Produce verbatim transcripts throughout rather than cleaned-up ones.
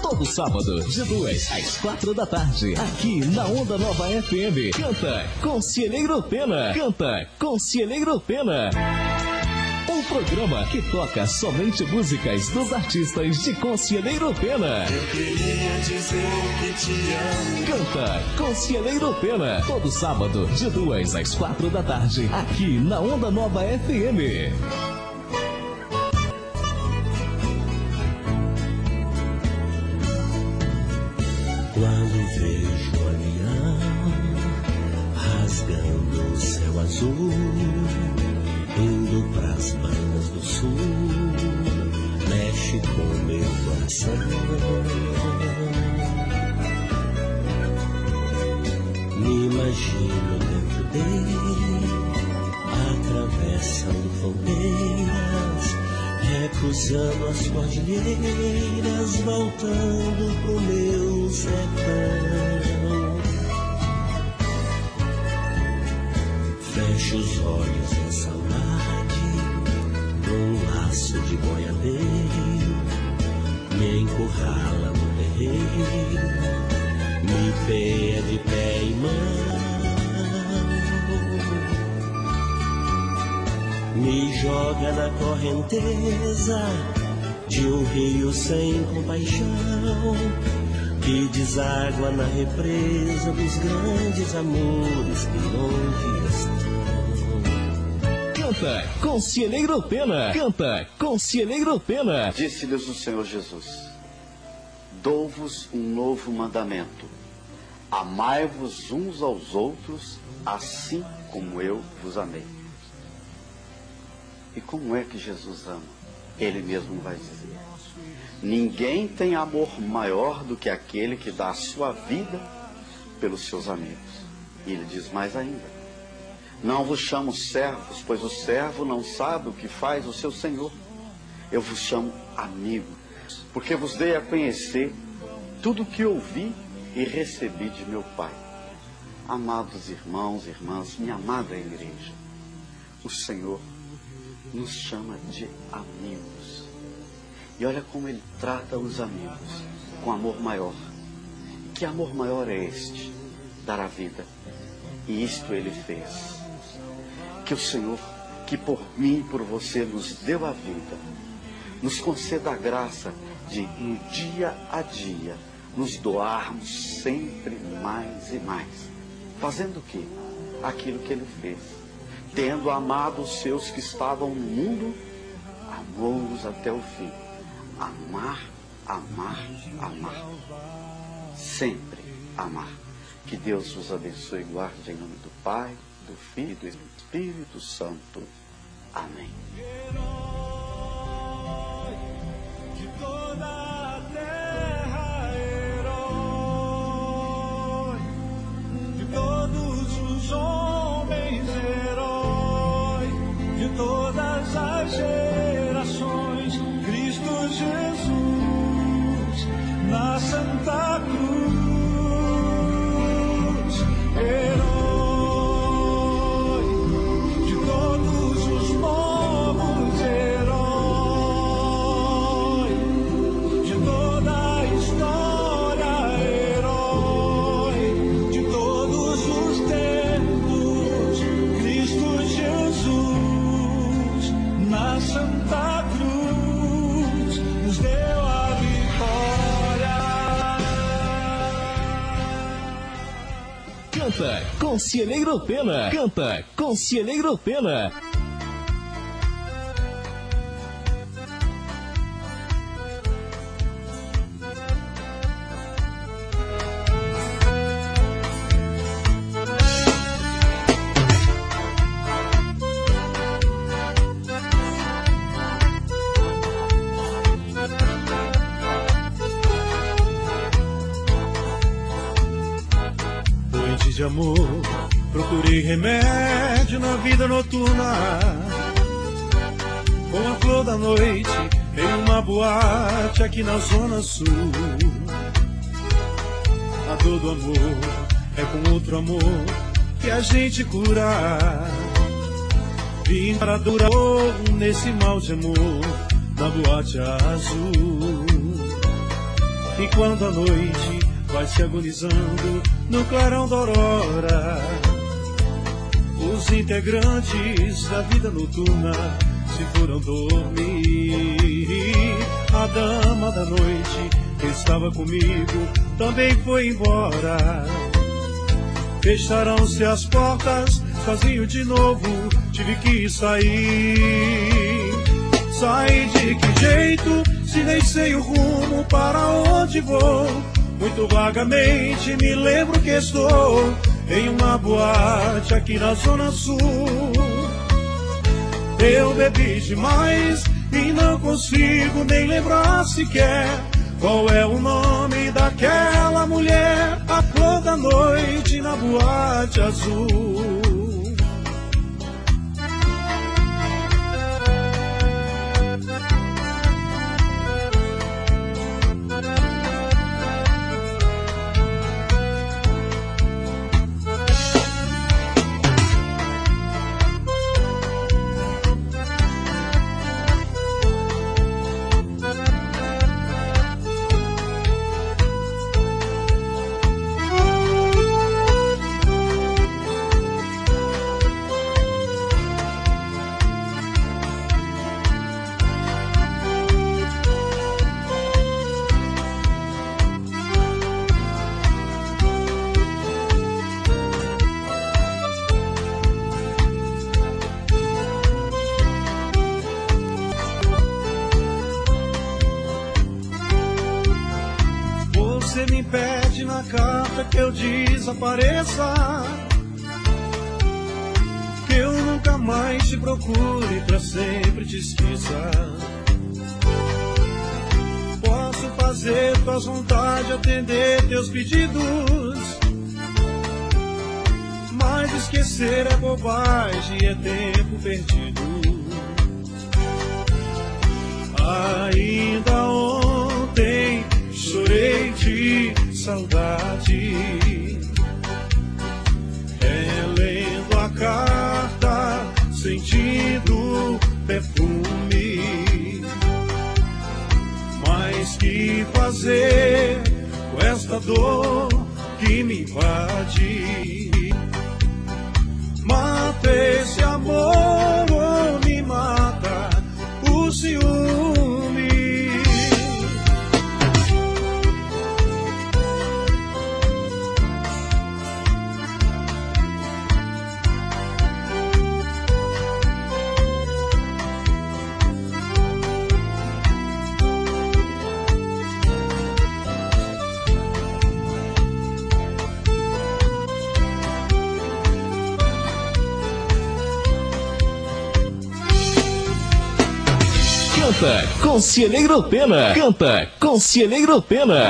todo sábado, de duas às quatro da tarde, aqui na Onda Nova F M. Canta Conselheiro Pena. Canta Conselheiro Pena. Um programa que toca somente músicas dos artistas de Conselheiro Pena. Eu queria dizer que te amo. Canta Conselheiro Pena. Todo sábado, de duas às quatro da tarde, aqui na Onda Nova F M. Quando vejo o avião rasgando o céu azul, indo pras bandas do sul, mexe com meu coração. Me imagino dentro dele, atravessando fronteiras, recusando as cordilheiras, voltando pro meu sertão. Fecho os olhos em saudade, num laço de boiadeiro, me encurrala no terreiro, me pede pé e mão, me joga na correnteza de um rio sem compaixão, que deságua na represa dos grandes amores que longe estão. Canta Conselheiro Pena. Canta Conselheiro Pena. Disse-lhes o Senhor Jesus: dou-vos um novo mandamento: amai-vos uns aos outros, assim como eu vos amei. E como é que Jesus ama? Ele mesmo vai dizer: ninguém tem amor maior do que aquele que dá a sua vida pelos seus amigos. E ele diz mais ainda: não vos chamo servos, pois o servo não sabe o que faz o seu senhor. Eu vos chamo amigos, porque vos dei a conhecer tudo o que ouvi e recebi de meu Pai. Amados irmãos e irmãs, minha amada igreja, o Senhor nos chama de amigos. E olha como Ele trata os amigos, com amor maior. Que amor maior é este? Dar a vida. E isto Ele fez. Que o Senhor, que por mim e por você nos deu a vida, nos conceda a graça de, no dia a dia, nos doarmos sempre mais e mais. Fazendo o quê? Aquilo que Ele fez. Tendo amado os seus que estavam no mundo, amou-os até o fim. Amar, amar, amar. Sempre amar. Que Deus vos abençoe e guarde em nome do Pai, do Filho e do Espírito Santo. Amém. De toda a terra, herói, de todos os homens, herói, de todas as gerações, Cristo Jesus, na Santa Cruz, herói. Canta Conselheiro Pena. Canta Conselheiro Pena. De amor, procurei remédio na vida noturna, com a flor da noite em uma boate aqui na zona sul. A dor do amor é com outro amor que a gente cura. Vim para durar nesse mal de amor na boate azul. E quando a noite vai se agonizando no clarão da aurora, os integrantes da vida noturna se foram dormir. A dama da noite que estava comigo também foi embora. Fecharam-se as portas, sozinho de novo tive que sair. Sair de que jeito, se nem sei o rumo para onde vou? Muito vagamente me lembro que estou em uma boate aqui na Zona Sul. Eu bebi demais e não consigo nem lembrar sequer qual é o nome daquela mulher, a flor da noite na boate azul. Que eu desapareça, que eu nunca mais te procure, pra sempre te esqueça. Posso fazer tuas vontades, atender teus pedidos, mas esquecer é bobagem, é tempo perdido. Ainda ontem chorei de saudade, relendo a carta, sentindo perfume. Mas que fazer com esta dor que me invade? Mata esse amor ou me mata o ciúme? Canta Conselheiro Pena. Canta Conselheiro Pena.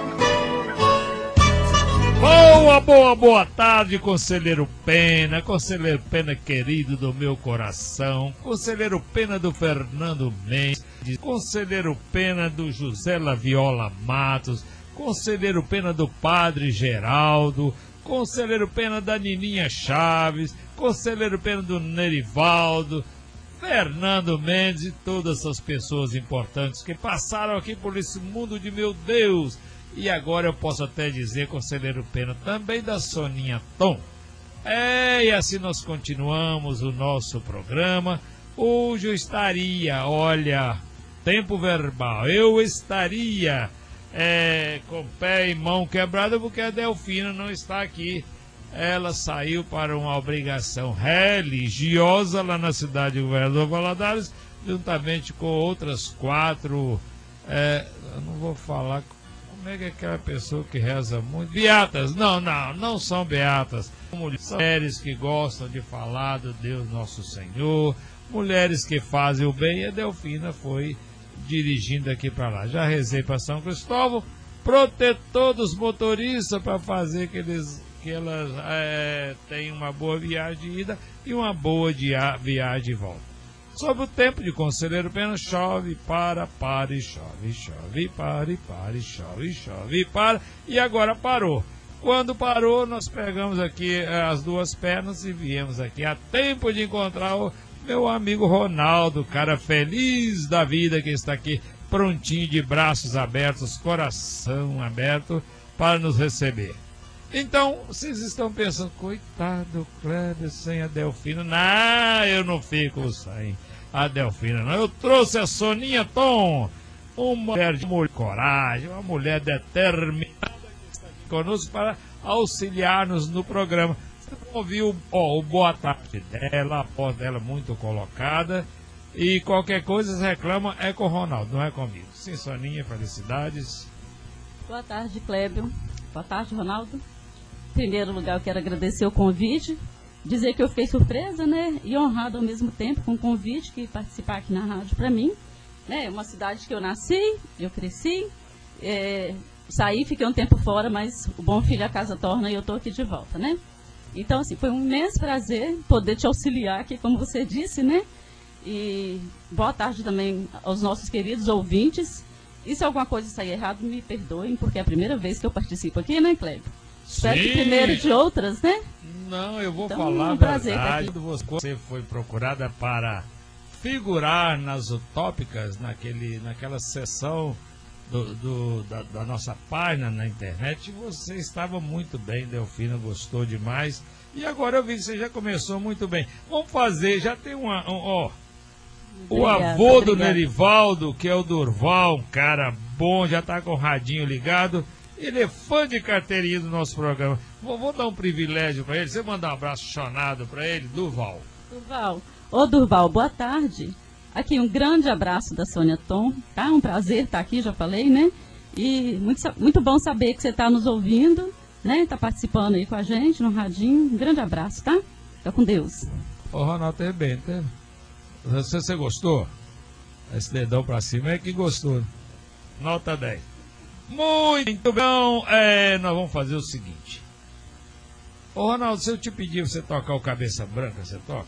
Boa, boa, boa tarde, Conselheiro Pena. Conselheiro Pena querido do meu coração. Conselheiro Pena do Fernando Mendes. Conselheiro Pena do José Laviola Matos. Conselheiro Pena do Padre Geraldo. Conselheiro Pena da Nininha Chaves. Conselheiro Pena do Nerivaldo. Fernando Mendes e todas essas pessoas importantes que passaram aqui por esse mundo de meu Deus. E agora eu posso até dizer, Conselheiro Pena, também da Soninha Tom. É, e assim nós continuamos o nosso programa. Hoje eu estaria, olha, tempo verbal, eu estaria é, com pé e mão quebrada porque a Delfina não está aqui. Ela saiu para uma obrigação religiosa lá na cidade de Governador Valadares, juntamente com outras quatro, é, eu não vou falar, como é que é aquela pessoa que reza muito? Beatas, não, não, não são beatas, mulheres que gostam de falar do Deus Nosso Senhor, mulheres que fazem o bem, e a Delfina foi dirigindo aqui para lá. Já rezei para São Cristóvão, protetor dos motoristas, para fazer que eles... que elas é, tenham uma boa viagem de ida e uma boa dia, viagem de volta. Sobre o tempo de Conselheiro Pena, chove, para, para e chove, chove, para e para e chove, chove e para, e agora parou. Quando parou, nós pegamos aqui é, as duas pernas e viemos aqui a tempo de encontrar o meu amigo Ronaldo, cara feliz da vida que está aqui prontinho, de braços abertos, coração aberto, para nos receber. Então, vocês estão pensando, coitado Kleber sem a Delfina. Não, eu não fico sem a Delfina, não. Eu trouxe a Soninha Tom, uma mulher de coragem, uma mulher determinada que está aqui conosco para auxiliar-nos no programa. Você ouviu ó, o boa tarde dela, a voz dela muito colocada. E qualquer coisa você reclama é com o Ronaldo, não é comigo. Sim, Soninha, felicidades. Boa tarde, Kleber. Boa tarde, Ronaldo. Em primeiro lugar, eu quero agradecer o convite, dizer que eu fiquei surpresa, né, e honrada ao mesmo tempo com o convite que participar aqui na rádio para mim. É né, uma cidade que eu nasci, eu cresci, é, saí, fiquei um tempo fora, mas o bom filho a casa torna e eu estou aqui de volta, né? Então, assim, foi um imenso prazer poder te auxiliar aqui, como você disse, né? E boa tarde também aos nossos queridos ouvintes. E se alguma coisa sair errado, me perdoem, porque é a primeira vez que eu participo aqui, né, Kleber? Espero que primeiro de outras, né? Não, eu vou então, falar um a prazer verdade. Você foi procurada para figurar nas utópicas, naquele, naquela sessão do, do, da, da nossa página na internet. Você estava muito bem, Delfina, gostou demais. E agora eu vi que você já começou muito bem. Vamos fazer, já tem uma... Um, ó, o obrigada, avô do obrigada. Nerivaldo, que é o Durval, um cara bom, já está com o radinho ligado. Ele é fã de carteirinha do nosso programa. Vou, vou dar um privilégio para ele. Você mandar um abraço chonado para ele, Durval. Durval. Ô, Durval, boa tarde. Aqui um grande abraço da Sônia Tom, tá? Um prazer estar aqui, já falei, né? E muito, muito bom saber que você está nos ouvindo, né? Está participando aí com a gente no radinho. Um grande abraço, tá? Fica com Deus. Ô, Ronaldo, arrebenta. Você, você gostou? Esse dedão para cima é que gostou. Nota dez. Muito bem, é, nós vamos fazer o seguinte. Ô Ronaldo, se eu te pedir você tocar o Cabeça Branca, você toca?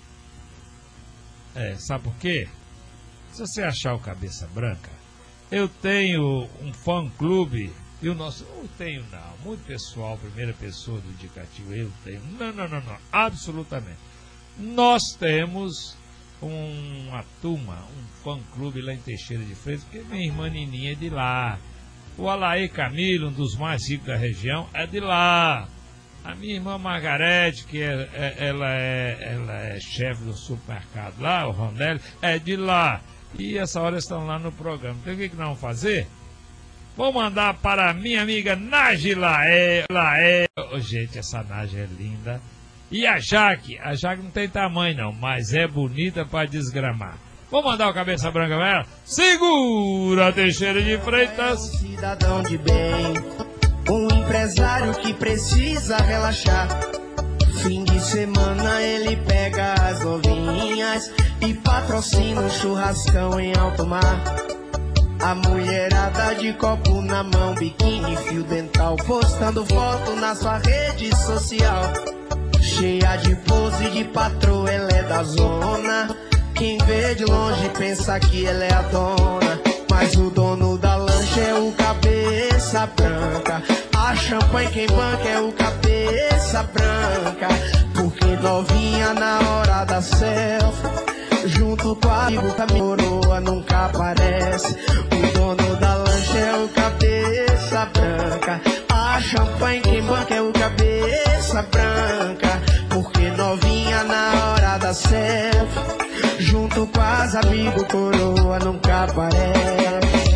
É, sabe por quê? Se você achar o Cabeça Branca, eu tenho um fã-clube, e o nosso... Não tenho não, muito pessoal, primeira pessoa do indicativo, eu tenho. Não, não, não, não, absolutamente. Nós temos uma turma, um fã-clube lá em Teixeira de Freitas, porque minha irmã Nininha é de lá. O Alaí Camilo, um dos mais ricos da região, é de lá. A minha irmã Margarete, que é, é, ela, é, ela é chefe do supermercado lá, o Rondelli, é de lá. E essa hora estão lá no programa. Então o que, que nós vamos fazer? Vou mandar para a minha amiga Nájila. Ela é... Oh, gente, essa Nájila é linda. E a Jaque. A Jaque não tem tamanho não, mas é bonita para desgramar. Vou mandar o Cabeça Branca pra ela. Segura, Teixeira de Freitas. É um cidadão de bem, um empresário que precisa relaxar. Fim de semana ele pega as novinhas e patrocina um churrascão em alto mar. A mulherada de copo na mão, biquíni, fio dental, postando foto na sua rede social. Cheia de pose de patroa, ela é da zona. Quem vê de longe pensa que ela é a dona, mas o dono da lancha é o Cabeça Branca. A champanhe quem banca é o Cabeça Branca. Porque novinha na hora da selfie, junto com a amigo da coroa nunca aparece. O dono da lancha é o Cabeça Branca. A champanhe quem banca é o Cabeça Branca. Porque novinha na hora da selfie, junto com as amigos, coroa nunca aparece.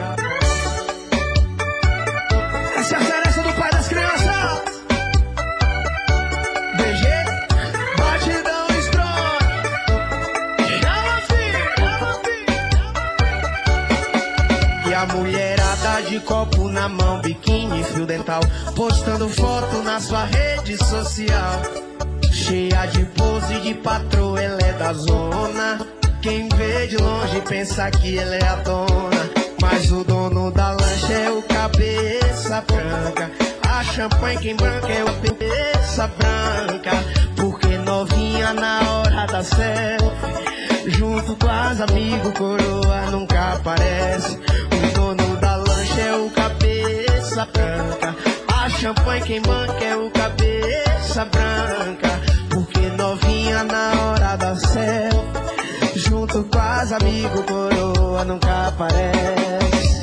Essa é a serença do pai das crianças. B G, batidão strong. Chama, filho, chama, filho. E a mulherada de copo na mão, biquíni, fio dental, postando foto na sua rede social. Cheia de pose de patroa, ela é da zona. Quem vê de longe pensa que ela é a dona, mas o dono da lancha é o Cabeça Branca. A champanhe quem branca é o Cabeça Branca. Porque novinha na hora da selfie, junto com as amigos, coroa nunca aparece. O dono da lancha é o Cabeça Branca. A champanhe quem banca é o Cabeça Branca. Porque novinha na hora da selfie, junto com as amigos, coroa nunca aparece.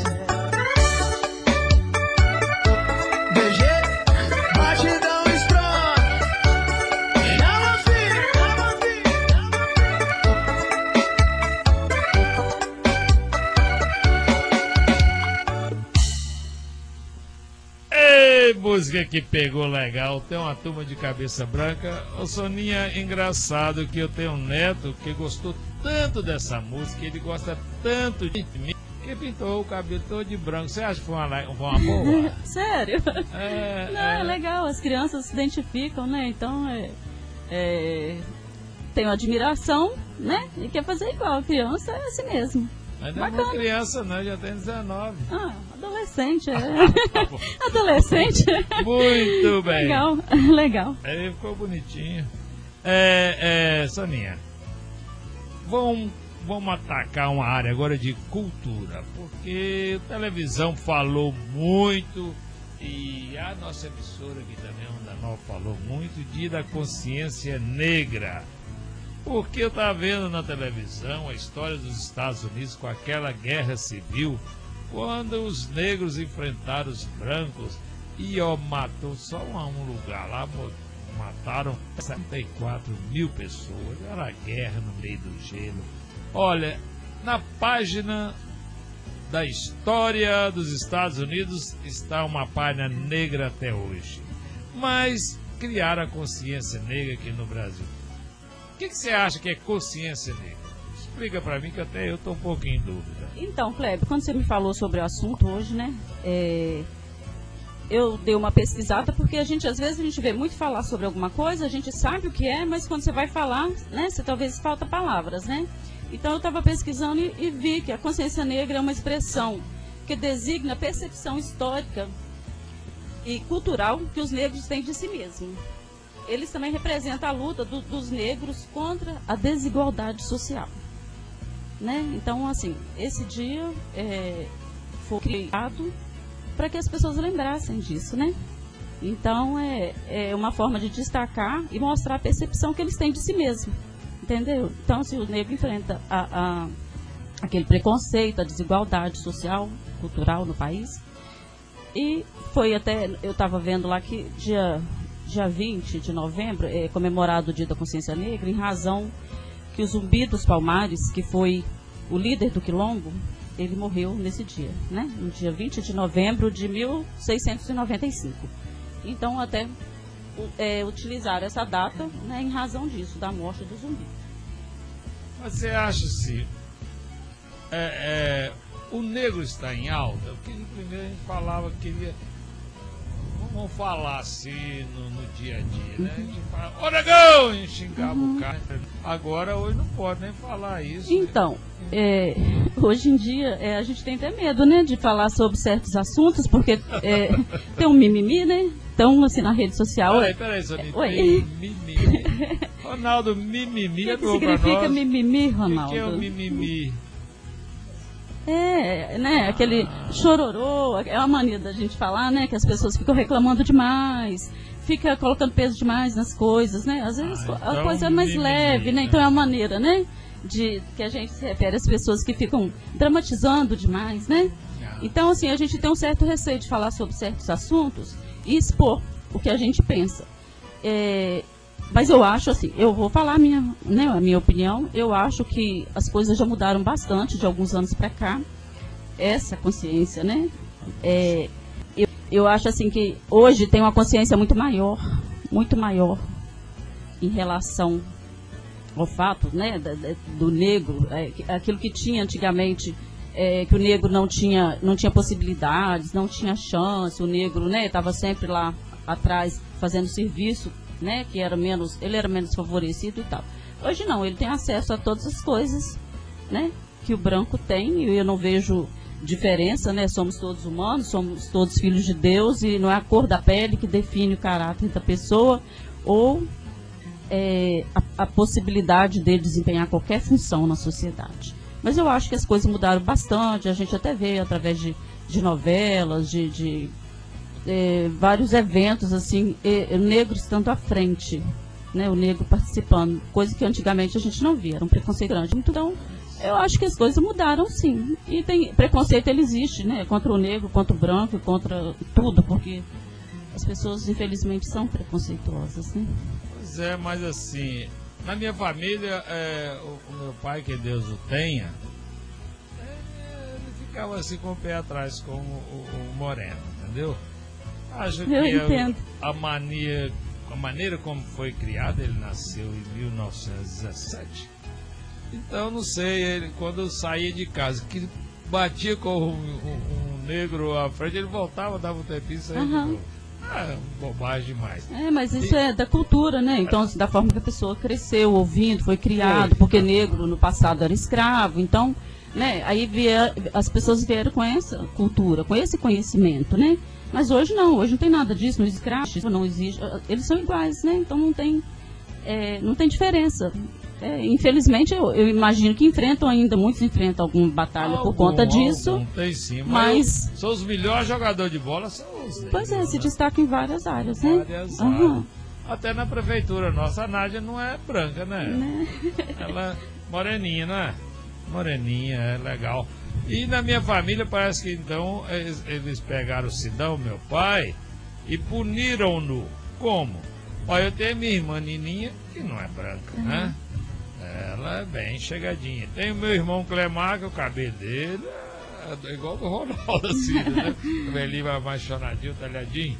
D G, batidão strong. Chama filho, chama filho. Ei, música que pegou legal. Tem uma turma de cabeça branca. Ô Soninha, engraçado que eu tenho um neto que gostou tanto dessa música, ele gosta tanto de mim, que pintou o cabelo todo de branco. Você acha que foi uma, foi uma boa? Sério? É, Não, é... é legal, as crianças se identificam, né? Então, é, é, tenho admiração, né? E quer fazer igual, criança é assim mesmo. Mas não é uma criança não, já tem dezenove. Ah, adolescente, é. Adolescente. Muito bem. Legal, legal. Aí ficou bonitinho. É, é, Soninha, vamos, vamos atacar uma área agora de cultura, porque a televisão falou muito e a nossa emissora aqui também, Onda Nova, falou muito, Dia da Consciência Negra. Porque eu estava vendo na televisão a história dos Estados Unidos com aquela guerra civil, quando os negros enfrentaram os brancos e ó, matou só um lugar lá, mataram setenta e quatro mil pessoas. Era guerra no meio do gelo. Olha, na página da história dos Estados Unidos está uma página negra até hoje. Mas criaram a consciência negra aqui no Brasil. O que, que você acha que é consciência negra? Explica pra mim que até eu tô um pouquinho em dúvida. Então, Kleber, quando você me falou sobre o assunto hoje, né? É, eu dei uma pesquisada, porque a gente, às vezes, a gente vê muito falar sobre alguma coisa, a gente sabe o que é, mas quando você vai falar, né? Você talvez falta palavras, né? Então, eu estava pesquisando e, e vi que a consciência negra é uma expressão que designa a percepção histórica e cultural que os negros têm de si mesmos. Eles também representam a luta do, dos negros contra a desigualdade social, né? Então, assim, esse dia é, foi criado para que as pessoas lembrassem disso, né? Então, é, é uma forma de destacar e mostrar a percepção que eles têm de si mesmo, entendeu? Então, se o negro enfrenta a, a, aquele preconceito, a desigualdade social, cultural no país, e foi até, eu estava vendo lá que dia... dia vinte de novembro é comemorado o Dia da Consciência Negra, em razão que o Zumbi dos Palmares, que foi o líder do Quilombo, ele morreu nesse dia, né? No dia vinte de novembro de mil seiscentos e noventa e cinco. Então, até é, utilizaram essa data, né, em razão disso, da morte do Zumbi. Mas você acha se é, é, o negro está em alta? Porque primeiro a gente falava que queria... Vamos falar assim no, no dia a dia, né? A gente fala, ô negão! A gente xingava uhum. o cara. Agora, hoje não pode nem falar isso. Então, né? é, hoje em dia, é, a gente tem até medo, né? De falar sobre certos assuntos, porque é, tem um mimimi, né? Então, assim, na rede social... Peraí, peraí, Soninha, é, tem mimimi. Ronaldo, mimimi é do O que significa mimimi, Ronaldo? O que é o mimimi? É, né, aquele chororô, é uma mania da gente falar, né, que as pessoas ficam reclamando demais, fica colocando peso demais nas coisas, né, às vezes ah, então a coisa é mais mimimi, leve, né, então é uma maneira, né, de que a gente se refere às pessoas que ficam dramatizando demais, né, então assim, a gente tem um certo receio de falar sobre certos assuntos e expor o que a gente pensa, é... Mas eu acho assim, eu vou falar a minha, né, a minha opinião, eu acho que as coisas já mudaram bastante de alguns anos para cá, essa consciência, né? É, eu, eu acho assim que hoje tem uma consciência muito maior, muito maior em relação ao fato, né, do negro, é, aquilo que tinha antigamente, é, que o negro não tinha, não tinha possibilidades, não tinha chance, o negro, né, estava sempre lá atrás fazendo serviço, né, que era menos, ele era menos favorecido e tal. Hoje não, ele tem acesso a todas as coisas, né, que o branco tem, e eu não vejo diferença, né, somos todos humanos, somos todos filhos de Deus, e não é a cor da pele que define o caráter da pessoa, ou é, a, a possibilidade dele desempenhar qualquer função na sociedade. Mas eu acho que as coisas mudaram bastante, a gente até vê através de, de novelas, de... de É, vários eventos assim, e, negros estando à frente, né, o negro participando, coisa que antigamente a gente não via, era um preconceito grande. Então, eu acho que as coisas mudaram, sim. E tem preconceito, ele existe, né, contra o negro, contra o branco, contra tudo, porque as pessoas, infelizmente, são preconceituosas, né? Pois é, mas assim, na minha família, é, o, o meu pai, que Deus o tenha, é, ele ficava assim com o pé atrás com o, o, o moreno, entendeu? Acho Eu que entendo. a, a mania, a maneira como foi criado, ele nasceu em mil novecentos e dezessete. Então, não sei, ele, quando eu saía de casa, que batia com um, um, um negro à frente, ele voltava, dava um tempinho e saía Uhum. de novo. Ah, bobagem demais. É, mas isso e... é da cultura, né? Então, assim, da forma que a pessoa cresceu, ouvindo, foi criado, Foi. porque negro no passado era escravo. Então, né, aí vier, as pessoas vieram com essa cultura, com esse conhecimento, né? Mas hoje não, hoje não tem nada disso, não escravo, não existe. Eles são iguais, né? Então não tem, é, não tem diferença. É, infelizmente, eu, eu imagino que enfrentam ainda, muitos enfrentam alguma batalha Algum, por conta disso. Algum, tem sim, mas, mas eu, são os melhores jogadores de bola, são os negros, pois é, se né? destacam em várias áreas, né? Várias Uhum. áreas. Até na prefeitura nossa, a Nádia não é branca, né? Né? Ela é moreninha, né? Moreninha, é legal. E na minha família parece que então eles, eles pegaram o Sidão, meu pai, e puniram-no. Como? Olha, eu tenho minha irmã Nininha, que não é branca, uhum. né? Ela é bem chegadinha. Tem o meu irmão Clemar, que o cabelo dele é igual do Ronaldo, assim, né? O cabelinho mais chonadinho, talhadinho.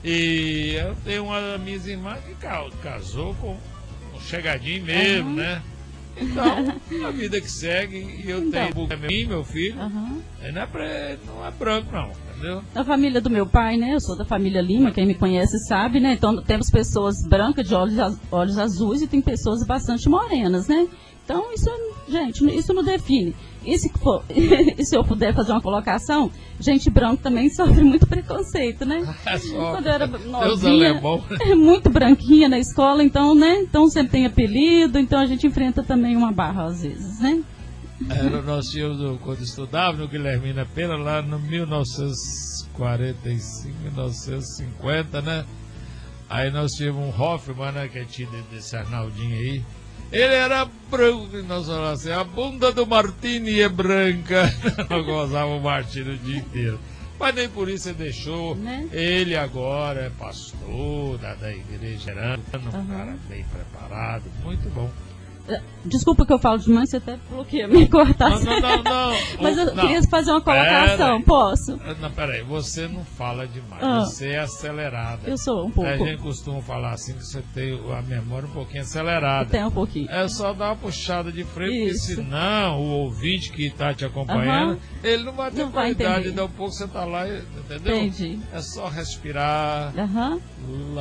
E eu tenho uma das minhas irmãs que casou com um chegadinho mesmo, uhum. né? Então, a vida que segue, e eu então, tenho meu, meu filho, uhum. não, é pra, não é branco não, entendeu? A família do meu pai, né, eu sou da família Lima, quem me conhece sabe, né, então temos pessoas brancas de olhos, olhos azuis e tem pessoas bastante morenas, né? Então, isso, gente, isso não define. E se, for, e se eu puder fazer uma colocação, gente branca também sofre muito preconceito, né? É só, quando eu era novinha, é muito branquinha na escola, então, né? Então sempre tem apelido, então a gente enfrenta também uma barra às vezes, né? Era, nós tínhamos, quando estudava no Guilhermina Pena, lá no mil novecentos e quarenta e cinco, mil novecentos e cinquenta, né? Aí nós tínhamos um Hoffman, né? Que é tido desse Arnaldinho aí. Ele era branco, e nós falávamos assim, a bunda do Martini é branca. Nós gozávamos o Martini o dia inteiro. Mas nem por isso ele deixou. Né? Ele agora é pastor da, da igreja, um uhum. cara bem preparado, muito bom. Desculpa que eu falo demais, você até bloqueia me cortar. Não, não, não, não. Mas eu não. queria fazer uma colocação, Pera posso? Não, peraí, você não fala demais, ah, você é acelerada. Eu sou um pouco. A gente costuma falar assim, que você tem a memória um pouquinho acelerada. Tem um pouquinho. É só dar uma puxada de freio, Isso. porque senão o ouvinte que está te acompanhando, uhum. ele não vai ter não vai qualidade, entender. dá um pouco você tá lá, entendeu? Entendi. É só respirar. Aham. Uhum.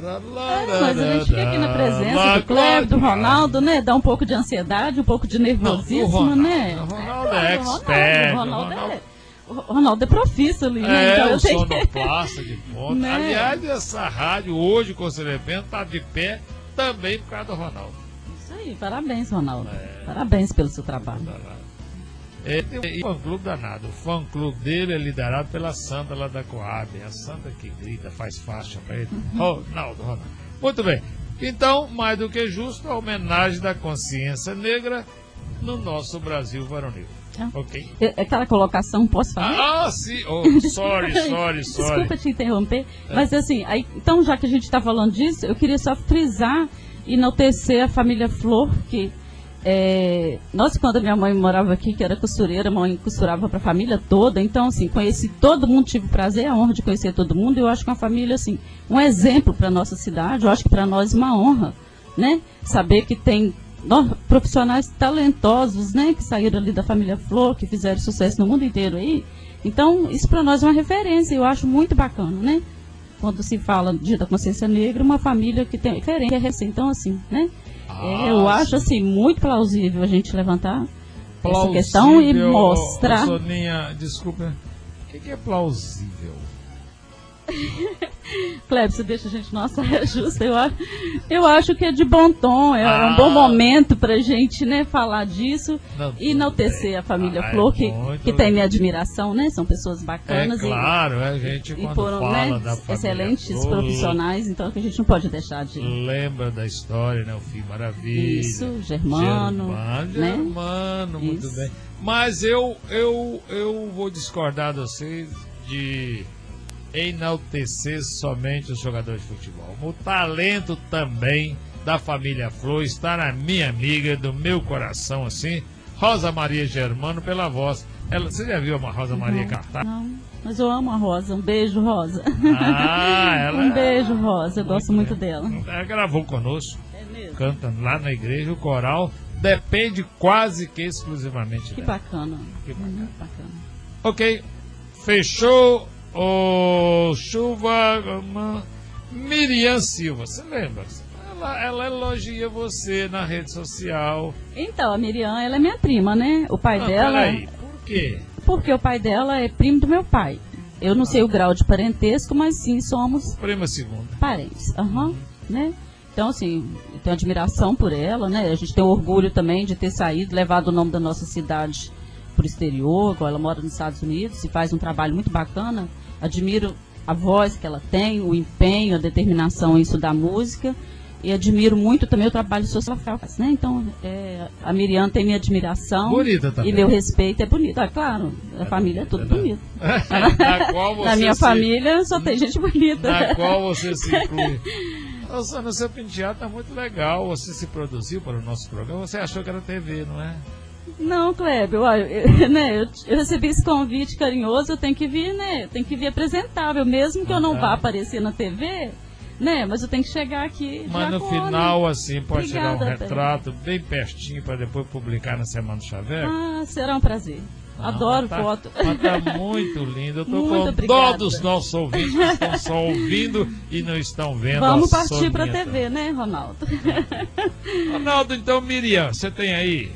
É, mas a gente fica aqui na presença do Cleber, do Ronaldo, né? Dá um pouco de ansiedade, um pouco de nervosismo, não, Ronaldo, né? O Ronaldo é expert. O Ronaldo, Ronaldo é, o Ronaldo é profissa ali, né? É, então, o eu tenho... sonoplasta de ponta. Né? Aliás, essa rádio hoje, com o Conselheiro está de pé também por causa do Ronaldo. Isso aí, parabéns, Ronaldo. É. Parabéns pelo seu trabalho. Ele tem um fã-clube danado. O fã-clube dele é liderado pela Santa lá da Coab. A Santa que grita, faz faixa para ele. Uhum. Ronaldo, Ronaldo. Muito bem. Então, mais do que justo, a homenagem da consciência negra no nosso Brasil varonil. Ah. Ok? Aquela colocação, posso falar? Ah, sim. Oh, sorry, sorry, sorry. Desculpa te interromper. É. Mas assim, aí, então já que a gente está falando disso, eu queria só frisar e enaltecer a família Flor, que é, nós, quando a minha mãe morava aqui, que era costureira, a mãe costurava para a família toda, então assim, conheci todo mundo, tive o prazer, a honra de conhecer todo mundo, e eu acho que uma família, assim, um exemplo para a nossa cidade, eu acho que para nós uma honra, né, saber que tem no, profissionais talentosos, né, que saíram ali da família Flor, que fizeram sucesso no mundo inteiro aí, então isso para nós é uma referência, eu acho muito bacana, né, quando se fala Dia da Consciência Negra, uma família que tem referência, então assim, né, Ah, eu acho assim muito plausível a gente levantar plausível, essa questão e mostrar. Soninha, desculpa, o que, que é plausível? Cleber, você deixa a gente nossa é justa. Eu acho, eu acho que é de bom tom, é, Ah. é um bom momento pra gente, né, falar disso Não, e enaltecer a família Ah, Flor, é que, muito que tem minha admiração, né? São pessoas É bacanas claro, a gente e, e quando foram, fala né, da família excelentes Flor, profissionais, então que a gente não pode deixar de. lembra da história, né? O Fim Maravilha. Isso, Germano, Germano, né? Germano, muito Isso. bem. Mas eu, eu, eu vou discordar de vocês de enaltecer somente os jogadores de futebol. O talento também da família Flor está na minha amiga, do meu coração, assim, Rosa Maria Germano, pela voz. Ela, você já viu uma Rosa Maria cantar? Não, mas eu amo a Rosa. Um beijo, Rosa. Ah, ela Um beijo, Rosa. Eu gosto bem. muito dela. Ela gravou conosco, É mesmo? canta lá na igreja, o coral depende quase que exclusivamente Que dela. bacana. Que bacana. Muito bacana. Ok, fechou o Chuva. uma- Miriam Silva, você lembra? Ela, ela elogia você na rede social. Então, a Miriam, ela é minha prima, né? O pai Ah, dela. peraí, por quê? Porque o pai dela é primo do meu pai. Eu não sei o grau de parentesco, mas sim somos Prima segunda. parentes. Aham, né? Então, assim, eu tenho admiração por ela, né? A gente tem orgulho também de ter saído, levado o nome da nossa cidade para o exterior. Ela mora nos Estados Unidos e faz um trabalho muito bacana. Admiro a voz que ela tem, o empenho, a determinação em estudar música. E admiro muito também o trabalho social que ela faz, né? Então, é, a Miriam tem minha admiração. Bonita também. E meu respeito é bonito. Ah, claro, a família é tudo bonito. Na qual você Na minha se- família só tem gente bonita. Na qual você se inclui. Ô, Sônia, seu penteado tá muito legal. Você se produziu para o nosso programa. Você achou que era T V, não é? Não, Kleber, eu, eu, né, eu, eu recebi esse convite carinhoso, eu tenho que vir, né? Eu tenho que vir apresentável, mesmo que eu não Ah. vá aparecer na T V, né? Mas eu tenho que chegar aqui. Mas já no com, final, né? assim, pode tirar um Obrigada, retrato bem pertinho para depois publicar na Semana do Chaveco? Ah, será um prazer. Ah, Adoro mas tá- foto. Mas tá muito lindo. Eu tô Muito com dó obrigada. dos nossos ouvintes que estão só ouvindo e não estão vendo. Vamos a partir para a Soninha T V, né, Ronaldo? também. Ronaldo, então, Miriam, você tem aí?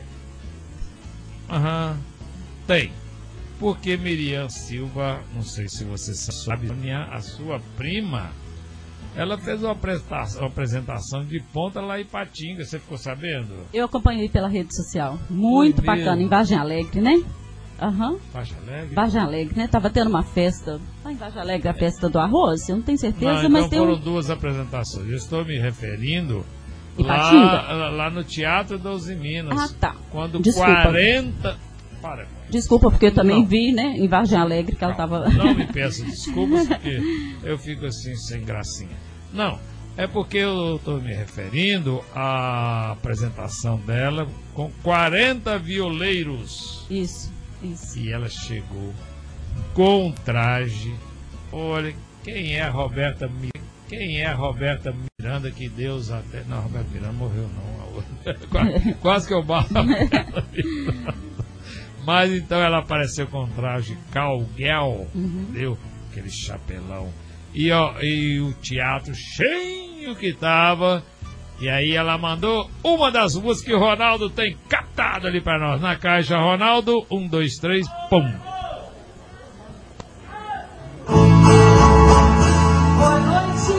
Aham, tem. Porque Miriam Silva, não sei se você sabe, a sua prima, ela fez uma apresentação, uma apresentação de ponta lá em Patinga, você ficou sabendo? Eu acompanhei pela rede social. Muito Foi bacana, mesmo? em Vargem Alegre, né? Aham. Faixa Alegre? Vargem Alegre, né? Tava tendo uma festa. Lá em Vargem Alegre, a festa do arroz? Eu não tenho certeza, Não, então mas tem foram um. duas apresentações. Eu estou me referindo Em lá, Patinga? lá no Teatro doze Minas. Ah, tá. Quando Desculpa. quarenta... Para, Desculpa, porque eu também Não. vi, né? Em Vargem Alegre, que ela tava. não me peça desculpas, porque eu fico assim, sem gracinha. Não, é porque eu estou me referindo à apresentação dela com quarenta violeiros. Isso, isso. E ela chegou com um traje. Olha, quem é a Roberta Miranda? Quem é a Roberta Miranda que Deus até... Não, a Roberta Miranda morreu não. A outra. Quase, quase que eu bato a Roberta Miranda. Mas então ela apareceu com um traje cowgirl, entendeu? Aquele chapelão. E, ó, e o teatro cheio que tava. E aí ela mandou uma das músicas que o Ronaldo tem captado ali pra nós. Na caixa, Ronaldo, um, dois, três, pum. Boa noite!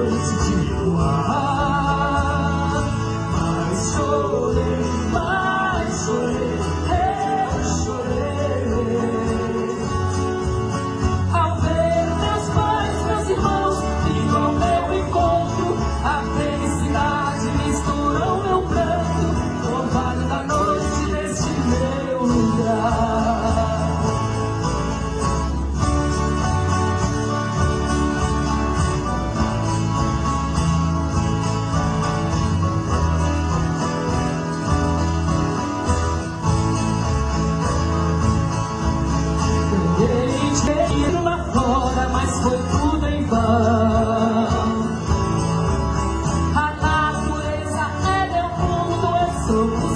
noite de luar. Mas chorei, mas chorei, eu chorei. Ao ver meus pais, meus irmãos, indo ao meu encontro, a felicidade misturou meu pranto, orvalho da noite deste meu lugar. Ganhei lá fora, mas foi tudo em vão. A natureza é meu mundo, eu sou o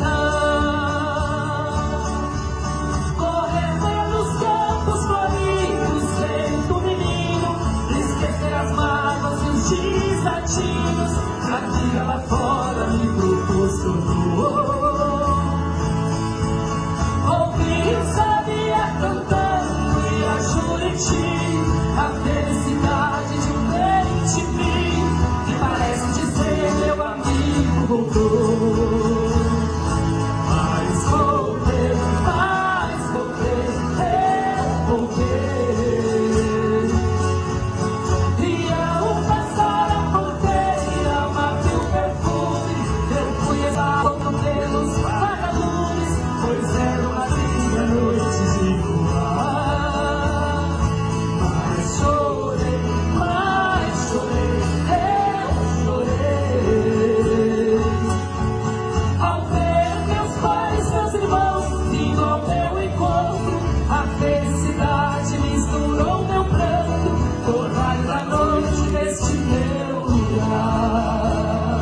sertão. Correr pelos campos floridos, sendo menino, esquecer as mágoas e os desatinos. A vida lá fora me proporcionou. Ouvir o sabia cantando e a Juriti, a felicidade de um dente frio, que parece dizer meu amigo voltou. Mas voltei, mas voltei, eu voltei. E ao passar a porteira, matei o perfume, eu fui exalto pelos vagalumes, pois era uma linda noite de luar. Mas chorei, mas chorei, eu chorei. Ao ver meus pais, meus irmãos, indo ao meu encontro, a felicidade misturou meu pranto, orvalho da noite deste meu lugar.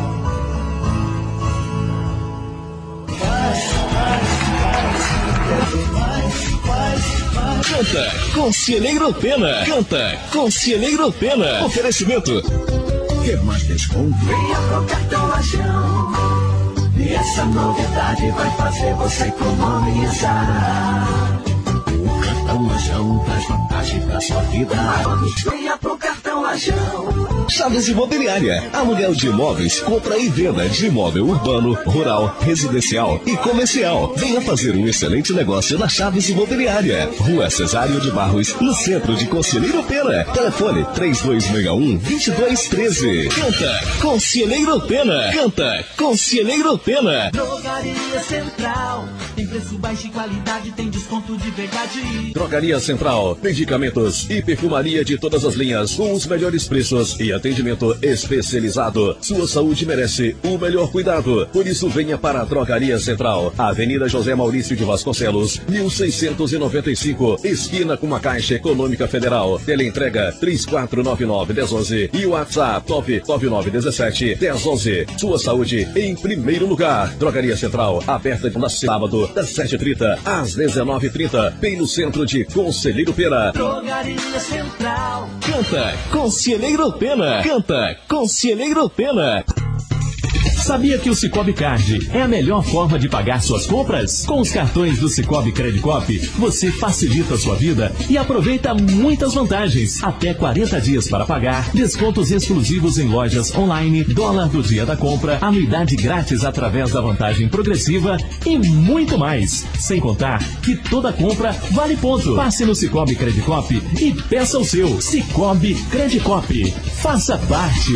Canta Conselheiro Pena. Canta Conselheiro Pena. Oferecimento. Quer mais desconto? Venha pro cartão Lajão, e essa novidade vai fazer você economizar. O cartão Lajão traz vantagem pra sua vida. Venha pro cartão Lajão. Chaves Imobiliária. Aluguel de imóveis, compra e venda de imóvel urbano, rural, residencial e comercial. Venha fazer um excelente negócio na Chaves Imobiliária. Rua Cesário de Barros, no centro de Conselheiro Pena. Telefone três dois seis um, dois dois um três. Canta Conselheiro Pena. Canta Conselheiro Pena. Drogaria Central, tem preço baixo e qualidade, tem desconto de verdade. Drogaria Central, medicamentos e perfumaria de todas as linhas, com os melhores preços e atendimento especializado. Sua saúde merece o melhor cuidado. Por isso, venha para a Drogaria Central. Avenida José Maurício de Vasconcelos, mil seiscentos e noventa e cinco, esquina com a Caixa Econômica Federal. Teleentrega três quatro nove nove, um zero um um e o WhatsApp nove nove nove um sete, um zero um um. Sua saúde em primeiro lugar. Drogaria Central, aberta na sábado, das sete e trinta às dezenove e trinta, bem no centro de Conselheiro Pena. Drogaria Central. Canta Conselheiro Pena. Canta Conselheiro Pena. Sabia que o Cicobi Card é a melhor forma de pagar suas compras? Com os cartões do Cicobi Credicop, você facilita a sua vida e aproveita muitas vantagens. Até quarenta dias para pagar, descontos exclusivos em lojas online, dólar do dia da compra, anuidade grátis através da vantagem progressiva e muito mais. Sem contar que toda compra vale ponto. Passe no Cicobi Credicop e peça o seu. Cicobi Credicop. Faça parte.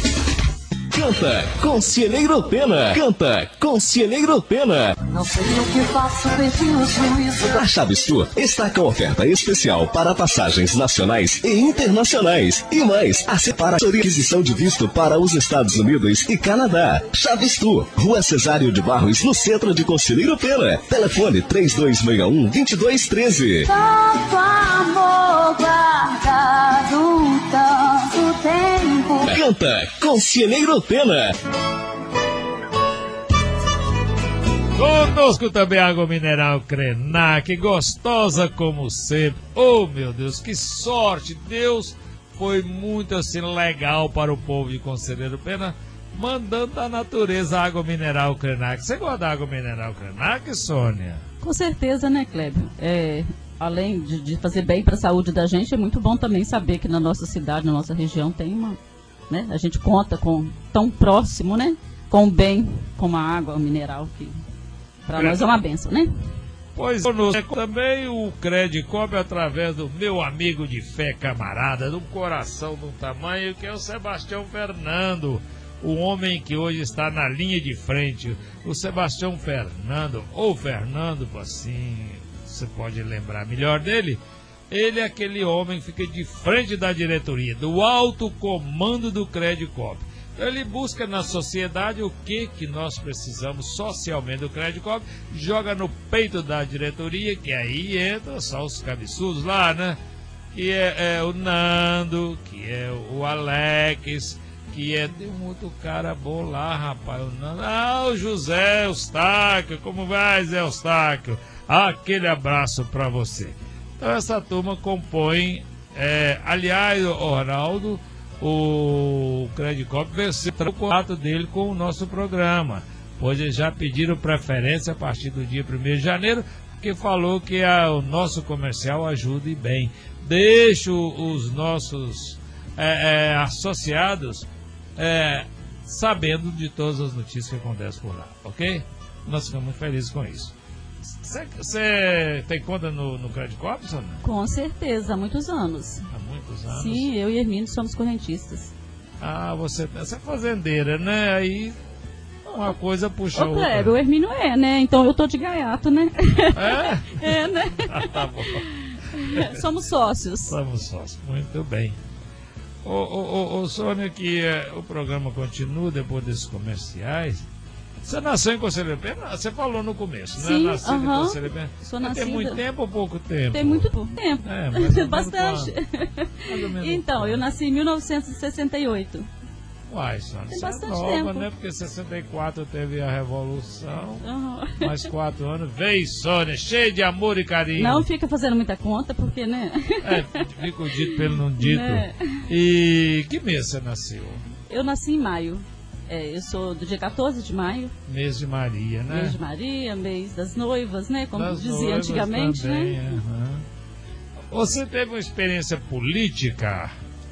Canta Conselheiro Pena. Canta Conselheiro Pena. Não sei o que faço, perdi o juízo. A Chaves Tour está com oferta especial para passagens nacionais e internacionais. E mais, a separação e aquisição de visto para os Estados Unidos e Canadá. Chaves Tour, Rua Cesário de Barros, no centro de Conselheiro Pena. Telefone três dois seis um, dois dois um três. Tanto amor guardado tanto tempo. Canta Conselheiro Pena. Conosco também água mineral Krenak, gostosa como sempre. Oh, meu Deus, que sorte! Deus foi muito assim legal para o povo de Conselheiro Pena, mandando da natureza água mineral Krenak. Você gosta da água mineral Krenak, Sônia? Com certeza, né, Clébio? É, além de, de fazer bem para a saúde da gente, é muito bom também saber que na nossa cidade, na nossa região, tem uma, né? A gente conta com tão próximo, né? Com o bem, como a água mineral, que para nós é uma bênção, né? Pois é, também o Credicop através do meu amigo de fé, camarada, do coração do tamanho, que é o Sebastião Fernando, o homem que hoje está na linha de frente. O Sebastião Fernando, ou Fernando, assim, você pode lembrar melhor dele, ele é aquele homem que fica de frente da diretoria, do alto comando do Credicop. Ele busca na sociedade o que, que nós precisamos socialmente do Credicop, joga no peito da diretoria, que aí entra só os cabeçudos lá, né? Que é, é o Nando, que é o Alex, que é... Tem um outro cara bom lá, rapaz, o Nando. Ah, o José Eustáquio, como vai, Zé Eustáquio? Aquele abraço pra você. Então essa turma compõe, é, aliás, o Ronaldo, o Credicop venceu o contrato dele com o nosso programa, pois eles já pediram preferência a partir do dia primeiro de janeiro, porque falou que a, o nosso comercial ajuda e bem. Deixa os nossos é, é, associados é, sabendo de todas as notícias que acontecem por lá, ok? Nós ficamos muito felizes com isso. Você tem conta no, no Credicop, Sônia? Com certeza, há muitos anos. Há muitos anos? Sim, eu e Hermínio somos correntistas. Ah, você, você é fazendeira, né? Aí uma coisa puxa a Ô, outra. Cléber, o Hermínio é, né? Então eu tô de gaiato, né? É? É, né? Ah, tá bom. Somos sócios. Somos sócios, muito bem. Ô, ô, ô, ô Sônia, que é, o programa continua depois desses comerciais. Você nasceu em Conselheiro Pena? Você falou no começo, Sim, né? Nasceu uh-huh. em Conselheiro Pena. Sou nascida. Tem muito tempo ou pouco tempo? Tem muito pouco tempo. É, mas bastante. Mais ou menos então, quando? Eu nasci em mil novecentos e sessenta e oito. Uai, Sônia, tem você bastante é nova, tempo. né? Porque em sessenta e quatro teve a Revolução. Uhum. Mais quatro anos. Veio, Sônia, cheia de amor e carinho. Não fica fazendo muita conta, porque, né? É, fica o dito pelo não dito. Né? E que mês você nasceu? Eu nasci em maio. É, eu sou do dia quatorze de maio. Mês de Maria, né? Mês de Maria, mês das noivas, né? Como das dizia antigamente, também, né? Uhum. Você teve uma experiência política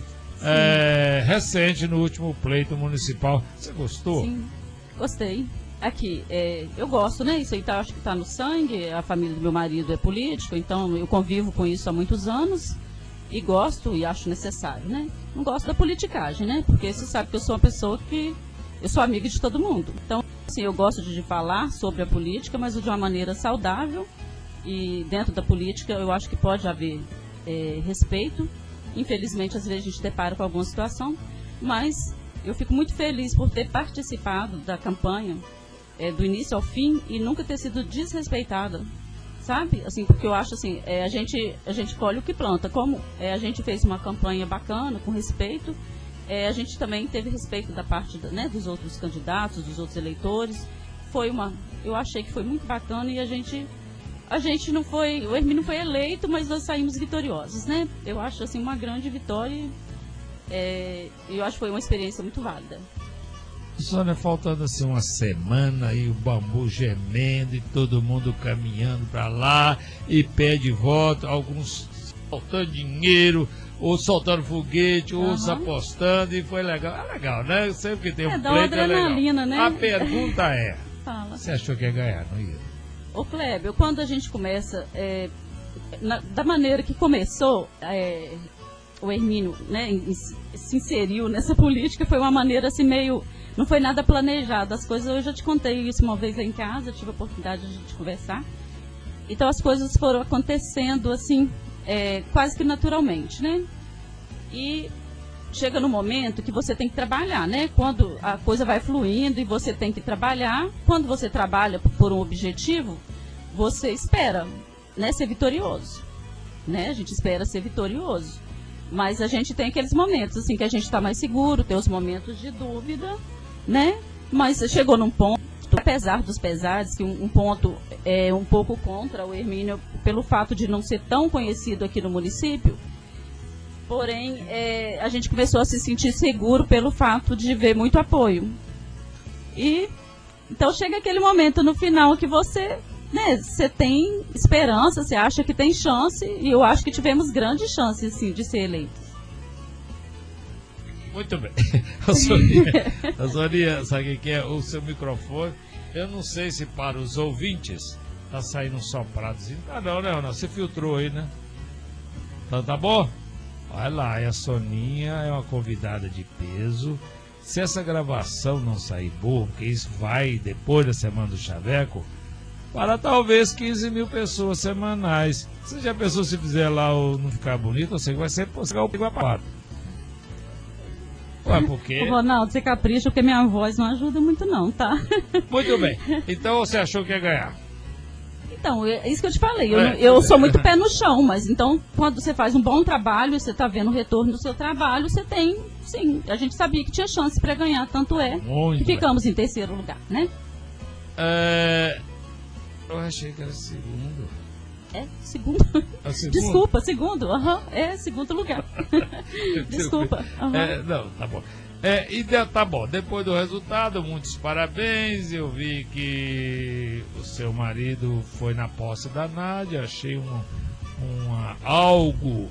é, recente no último pleito municipal. Você gostou? Sim, gostei. Aqui, é, eu gosto, né? Isso aí tá, acho que está no sangue. A família do meu marido é político, então eu convivo com isso há muitos anos. E gosto e acho necessário, né? Não gosto da politicagem, né? Porque você sabe que eu sou uma pessoa que... Eu sou amiga de todo mundo. Então, assim, eu gosto de falar sobre a política, mas de uma maneira saudável. E dentro da política, eu acho que pode haver é, respeito. Infelizmente, às vezes a gente depara com alguma situação. Mas eu fico muito feliz por ter participado da campanha é, do início ao fim e nunca ter sido desrespeitada. Sabe? Assim, porque eu acho assim, é, a, gente, a gente colhe o que planta. Como é, a gente fez uma campanha bacana, com respeito... É, a gente também teve respeito da parte da, né, dos outros candidatos, dos outros eleitores. Foi uma, eu achei que foi muito bacana e a gente, a gente não foi, o Hermínio não foi eleito, mas nós saímos vitoriosos, né? Eu acho assim uma grande vitória. É, eu acho que foi uma experiência muito válida. Sônia, faltando assim uma semana e o bambu gemendo e todo mundo caminhando para lá e pede voto, alguns faltando dinheiro, outros soltando foguete, outros uhum. apostando, e foi legal. É legal, né? Sempre que tem um é, pleito é legal. Né? A pergunta é, Fala. Você achou que ia ganhar, não ia? Ô Cléber, quando a gente começa, é, na, da maneira que começou, é, o Hermínio, né, se inseriu nessa política, foi uma maneira assim meio... Não foi nada planejado, as coisas, eu já te contei isso uma vez lá em casa, tive a oportunidade de a gente conversar. Então as coisas foram acontecendo assim, é, quase que naturalmente, né? E chega no momento que você tem que trabalhar, né? Quando a coisa vai fluindo e você tem que trabalhar, quando você trabalha por um objetivo, você espera, né, ser vitorioso, né? A gente espera ser vitorioso. Mas a gente tem aqueles momentos assim que a gente está mais seguro, tem os momentos de dúvida, né? Mas chegou num ponto, apesar dos pesares, que um, um ponto é um pouco contra o Hermínio pelo fato de não ser tão conhecido aqui no município, porém é, a gente começou a se sentir seguro pelo fato de ver muito apoio. E então chega aquele momento no final que você, né, você tem esperança, você acha que tem chance, e eu acho que tivemos grande chance, sim, de ser eleitos. Muito bem. A Sonia, a Sonia, sabe o que é? O seu microfone, eu não sei se para os ouvintes tá saindo um sopradozinho. Ah, não, não, não. Você filtrou aí, né? Então tá bom? Olha lá, e a Soninha é uma convidada de peso. Se essa gravação não sair boa, porque isso vai depois da Semana do Chaveco, para talvez quinze mil pessoas semanais. Você já pensou se fizer lá ou não ficar bonito, você vai ser o pico apagado. Ué, porque... Ô, Ronaldo, você capricha porque minha voz não ajuda muito não, tá? Muito bem. Então você achou que ia ganhar? Então, é isso que eu te falei. Eu, é. eu sou muito pé no chão, mas então quando você faz um bom trabalho, você está vendo o retorno do seu trabalho, você tem, sim, a gente sabia que tinha chance para ganhar, tanto é muito que ficamos bem. Em terceiro lugar, né? É... Eu achei que era segundo. É, segundo. É segundo? Desculpa, segundo. Uhum, é, segundo lugar. Desculpa. Uhum. É, não, tá bom. É, e de, tá bom, depois do resultado, muitos parabéns. Eu vi que o seu marido foi na posse da Nádia. Achei um, uma, algo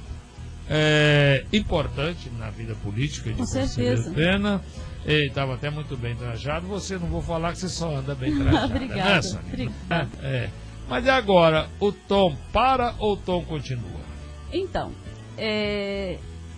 é, importante na vida política de Conselheiro Pena. Ele estava até muito bem trajado. Você, não vou falar que você só anda bem trajado. Obrigada. Né, Obrigada. É, é. Mas e agora? O Tom para ou o Tom continua? Então, é...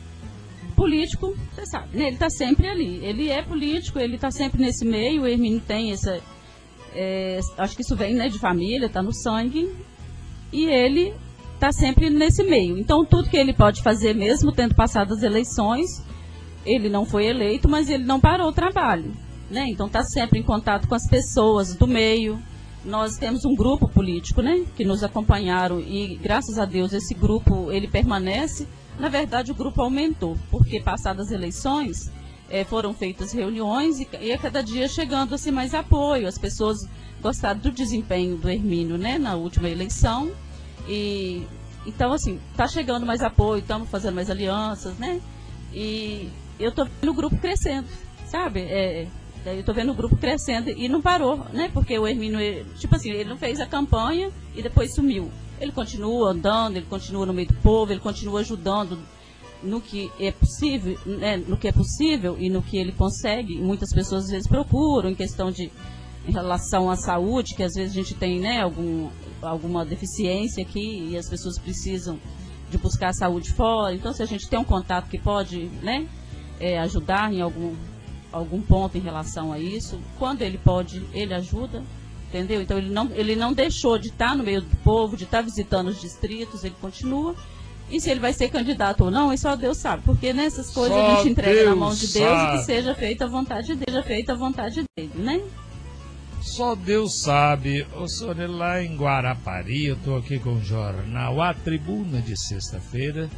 político, você sabe, né? Ele está sempre ali. Ele é político, ele está sempre nesse meio. O Hermínio tem essa... É... Acho que isso vem, né, de família, está no sangue. E ele está sempre nesse meio. Então, tudo que ele pode fazer, mesmo tendo passado as eleições, ele não foi eleito, mas ele não parou o trabalho, né? Então, está sempre em contato com as pessoas do meio. Nós temos um grupo político, né, que nos acompanharam e, graças a Deus, esse grupo, ele permanece. Na verdade, o grupo aumentou, porque passadas as eleições, eh, foram feitas reuniões e, e a cada dia chegando assim, mais apoio. As pessoas gostaram do desempenho do Hermínio, né, na última eleição. E, então, assim, está chegando mais apoio, estamos fazendo mais alianças, né? E eu estou vendo o grupo crescendo, sabe? É, eu estou vendo o grupo crescendo e não parou, né? Porque o Hermínio, ele, tipo assim, ele não fez a campanha e depois sumiu. Ele continua andando, ele continua no meio do povo, ele continua ajudando no que é possível, né? No que é possível e no que ele consegue. Muitas pessoas às vezes procuram em questão de em relação à saúde, que às vezes a gente tem, né, algum, alguma deficiência aqui e as pessoas precisam de buscar a saúde fora. Então, se a gente tem um contato que pode, né, é, ajudar em algum algum ponto em relação a isso, quando ele pode, ele ajuda, entendeu? Então ele não, ele não deixou de estar no meio do povo, de estar visitando os distritos, ele continua. E se ele vai ser candidato ou não, aí só Deus sabe, porque nessas coisas só a gente entrega Deus na mão de Deus sabe. E que seja feita a vontade dele, seja feita a vontade dele, né? Só Deus sabe. Ô, Sônia, lá em Guarapari, eu estou aqui com o jornal A Tribuna de sexta-feira,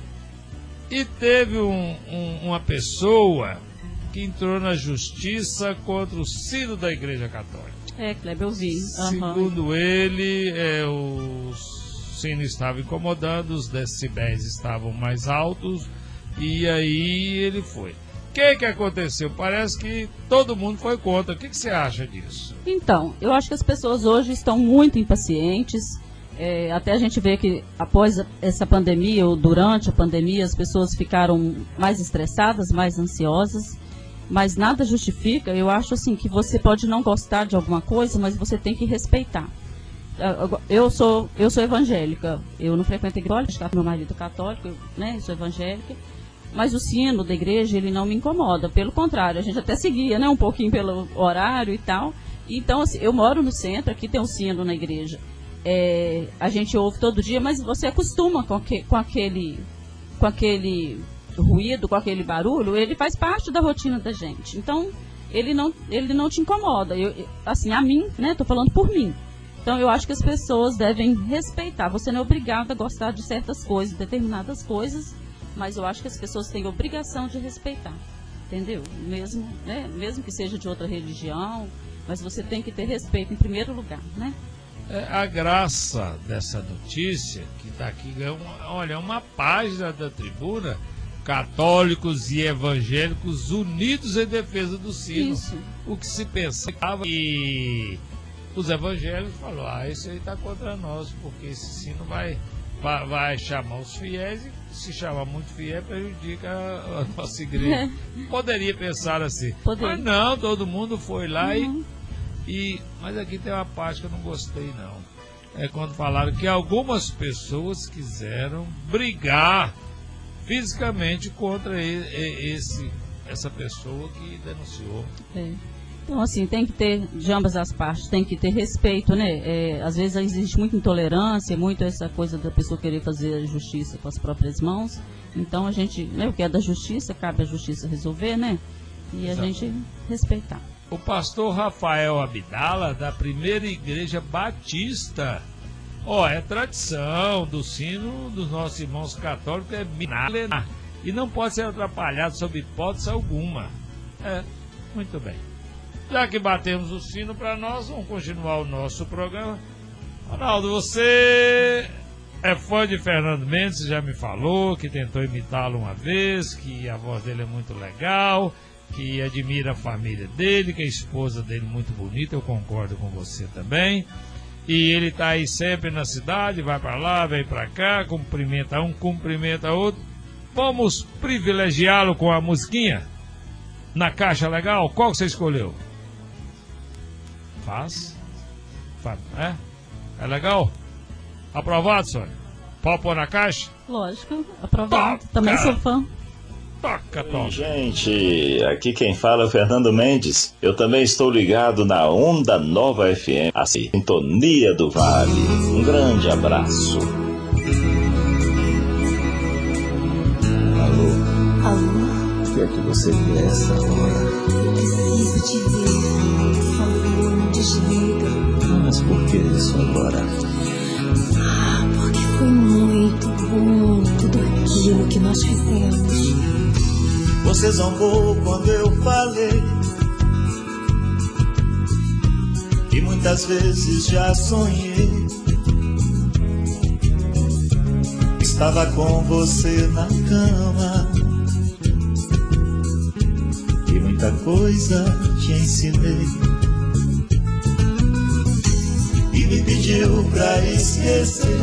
e teve um, um, uma pessoa que entrou na justiça contra o sino da Igreja Católica. É, Kleber, eu vi. Uhum. Segundo ele, é, o sino estava incomodando, os decibéis estavam mais altos, e aí ele foi. O que que aconteceu? Parece que todo mundo foi contra. O que que você acha disso? Então, eu acho que as pessoas hoje estão muito impacientes. É, até a gente vê que após essa pandemia, ou durante a pandemia, as pessoas ficaram mais estressadas, mais ansiosas. Mas nada justifica. Eu acho assim que você pode não gostar de alguma coisa, mas você tem que respeitar. Eu sou, eu sou evangélica, eu não frequento a igreja, meu marido é católico, eu, né, eu sou evangélica, mas o sino da igreja, ele não me incomoda, pelo contrário, a gente até seguia, né, um pouquinho pelo horário e tal. Então, assim, eu moro no centro, aqui tem um sino na igreja, é, a gente ouve todo dia, mas você acostuma com, que, com aquele... com aquele ruído, com aquele barulho, ele faz parte da rotina da gente. Então, ele não, ele não te incomoda. Eu, assim, a mim, né, tô falando por mim. Então, eu acho que as pessoas devem respeitar. Você não é obrigado a gostar de certas coisas, determinadas coisas, mas eu acho que as pessoas têm obrigação de respeitar. Entendeu? Mesmo, né, mesmo que seja de outra religião, mas você tem que ter respeito em primeiro lugar, né? É, a graça dessa notícia, que está aqui, é uma, olha, uma página da Tribuna, católicos e evangélicos unidos em defesa do sino. Isso. O que se pensava que os evangélicos falaram, ah, esse aí está contra nós, porque esse sino vai, vai, vai chamar os fiéis e se chamar muito fiel prejudica a, a nossa igreja. Poderia pensar assim. Poderia. Mas não, todo mundo foi lá uhum. e, e... Mas aqui tem uma parte que eu não gostei, não. É quando falaram que algumas pessoas quiseram brigar fisicamente contra esse, essa pessoa que denunciou. É. Então, assim, tem que ter, de ambas as partes, tem que ter respeito, né? É, às vezes existe muita intolerância, muito essa coisa da pessoa querer fazer a justiça com as próprias mãos. Então, a gente, né, o que é da justiça, cabe à justiça resolver, né? E a Exatamente. gente respeitar. O pastor Rafael Abdala, da Primeira Igreja Batista. Ó, oh, é tradição do sino dos nossos irmãos católicos, é milenar. E não pode ser atrapalhado sob hipótese alguma. É, muito bem. Já que batemos o sino para nós, vamos continuar o nosso programa. Ronaldo, você é fã de Fernando Mendes, já me falou que tentou imitá-lo uma vez, que a voz dele é muito legal, que admira a família dele, que a esposa dele é muito bonita, eu concordo com você também. E ele está aí sempre na cidade, vai para lá, vem para cá, cumprimenta um, cumprimenta outro. Vamos privilegiá-lo com a musiquinha? Na caixa legal? Qual que você escolheu? Faz? Faz, é? É legal? Aprovado, Sônia? Pode pôr na caixa? Lógico, aprovado. Toca. Também sou fã. Toca, toca. Oi, gente, aqui quem fala é o Fernando Mendes. Eu também estou ligado na Onda Nova F M, a Sintonia do Vale. Um grande abraço. Alô? Alô? O que é que você quer essa hora? Preciso te ver. Por favor, não desliga. Mas por que isso agora? Ah, porque foi muito bom tudo aquilo que nós fizemos. Você zombou quando eu falei, e muitas vezes já sonhei. Estava com você na cama, e muita coisa te ensinei. E me pediu pra esquecer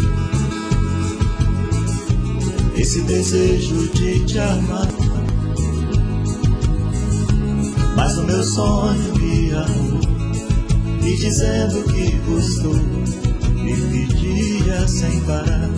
esse desejo de te amar. Mas o meu sonho me amou, e dizendo que gostou, me pedia sem parar.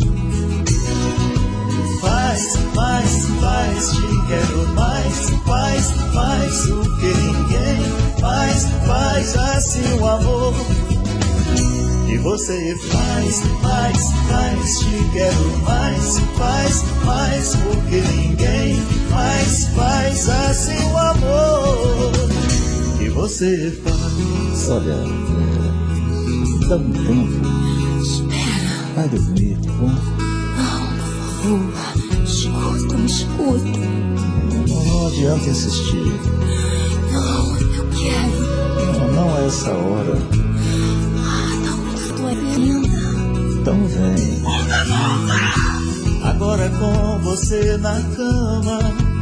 Faz, faz, faz, te quero mais. Faz, faz o que ninguém faz. Faz assim o amor que você faz, faz, faz, te quero mais. Faz, faz o que ninguém faz. Faz assim o amor que você faz. Olha, é, dá um tempo. Espera. Vai dormir, tá bom? Não, por favor. Escuta, me escuta. Não, não adianta insistir. Não, eu quero. Não, não é essa hora. Ah, não, estou linda. Então vem. Agora com você na cama,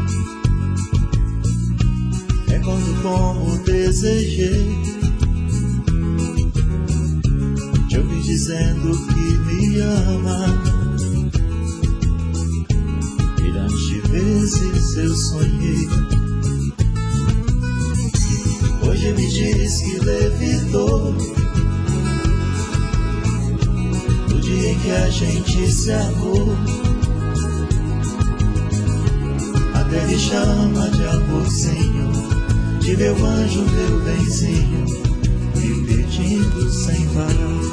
recordo como desejei te ouvir dizendo que me ama. Milhões de vezes eu sonhei. Hoje me diz que levitou no dia em que a gente se amou. Até me chama de amorzinho, de meu anjo, meu benzinho, me pedindo sem parar.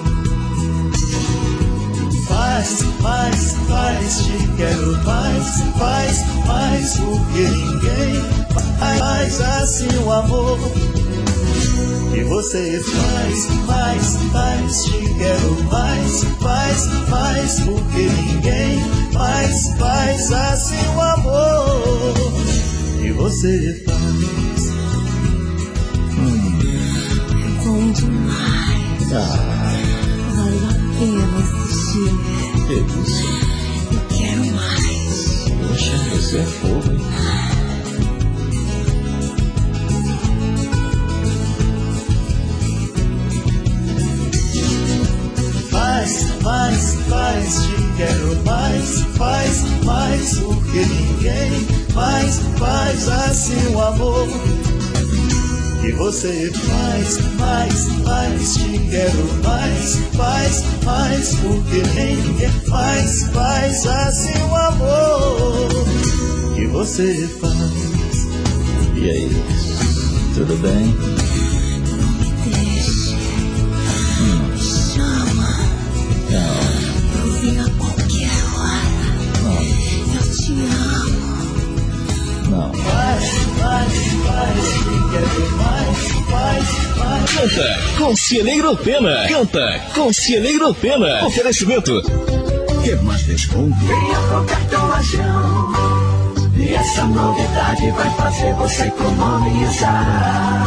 Faz, faz, faz, te quero mais. Faz, faz o que ninguém faz. Faz assim o amor que você faz. Faz, faz, te quero mais. Faz, faz o que ninguém faz. Faz assim o amor que você faz. Hum. É bom demais. Ah. Vale a pena assistir. Que isso? Eu quero mais. Poxa, você é fogo, hein? Faz, faz, faz, porque ninguém mais faz assim o amor que você faz, mais, mais, te quero mais, faz, mais, porque ninguém mais faz assim o amor que você faz. E aí, tudo bem? Não me deixe. Hum. Me chama. Não. Eu vim a qualquer hora. Não. Eu te amo. Não. Faz, faz, faz, te quero mais, faz, faz. Canta Conselheiro Pena. Canta Conselheiro Pena. Oferecimento. Quer mais desconto? Venha pro cartão Lajão. E essa novidade vai fazer você economizar.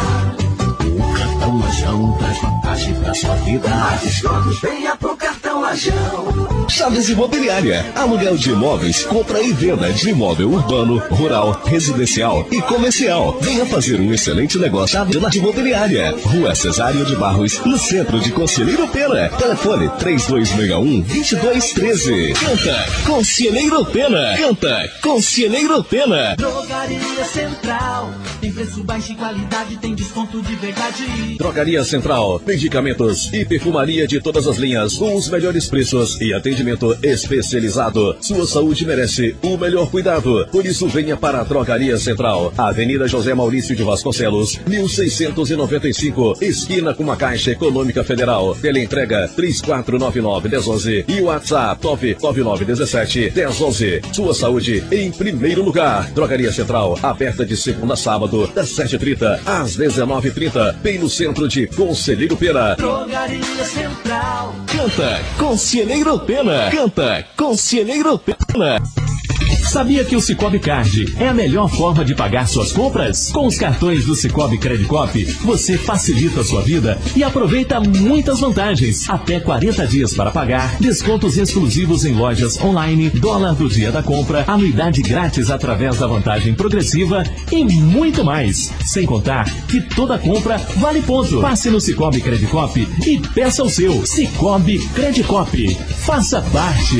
O cartão Lajão traz vantagem pra sua vida. Mais descontos, venha pro cartão Lajão. Chaves Imobiliária. Aluguel de imóveis, compra e venda de imóvel urbano, rural, residencial e comercial. Venha fazer um excelente negócio à Chaves Imobiliária. Rua Cesário de Barros, no centro de Conselheiro Pena. Telefone três dois seis um, dois dois um três. Canta Conselheiro Pena. Canta Conselheiro Pena. Drogaria Central. Tem preço baixo e qualidade, tem desconto de verdade. Drogaria Central. Medicamentos e perfumaria de todas as linhas, com os melhores preços e atendimento especializado. Sua saúde merece o melhor cuidado. Por isso, venha para a Drogaria Central. Avenida José Maurício de Vasconcelos, mil seiscentos e noventa e cinco, esquina com a Caixa Econômica Federal. Teleentrega três quatro nove nove, um zero um zero e o WhatsApp nove nove nove um sete, um zero um zero. Sua saúde em primeiro lugar. Drogaria Central, aberta de segunda a sábado, das sete e trinta às dezenove e trinta, bem no centro de Conselheiro Pena. Drogaria Central. Canta Conselheiro Pena. Canta Conselheiro Pena. Sabia que o Cicobi Card é a melhor forma de pagar suas compras? Com os cartões do Cicobi Credicop, você facilita a sua vida e aproveita muitas vantagens. Até quarenta dias para pagar, descontos exclusivos em lojas online, dólar do dia da compra, anuidade grátis através da vantagem progressiva e muito mais. Sem contar que toda compra vale ponto. Passe no Cicobi Credicop e peça o seu. Cicobi Credicop. Faça parte.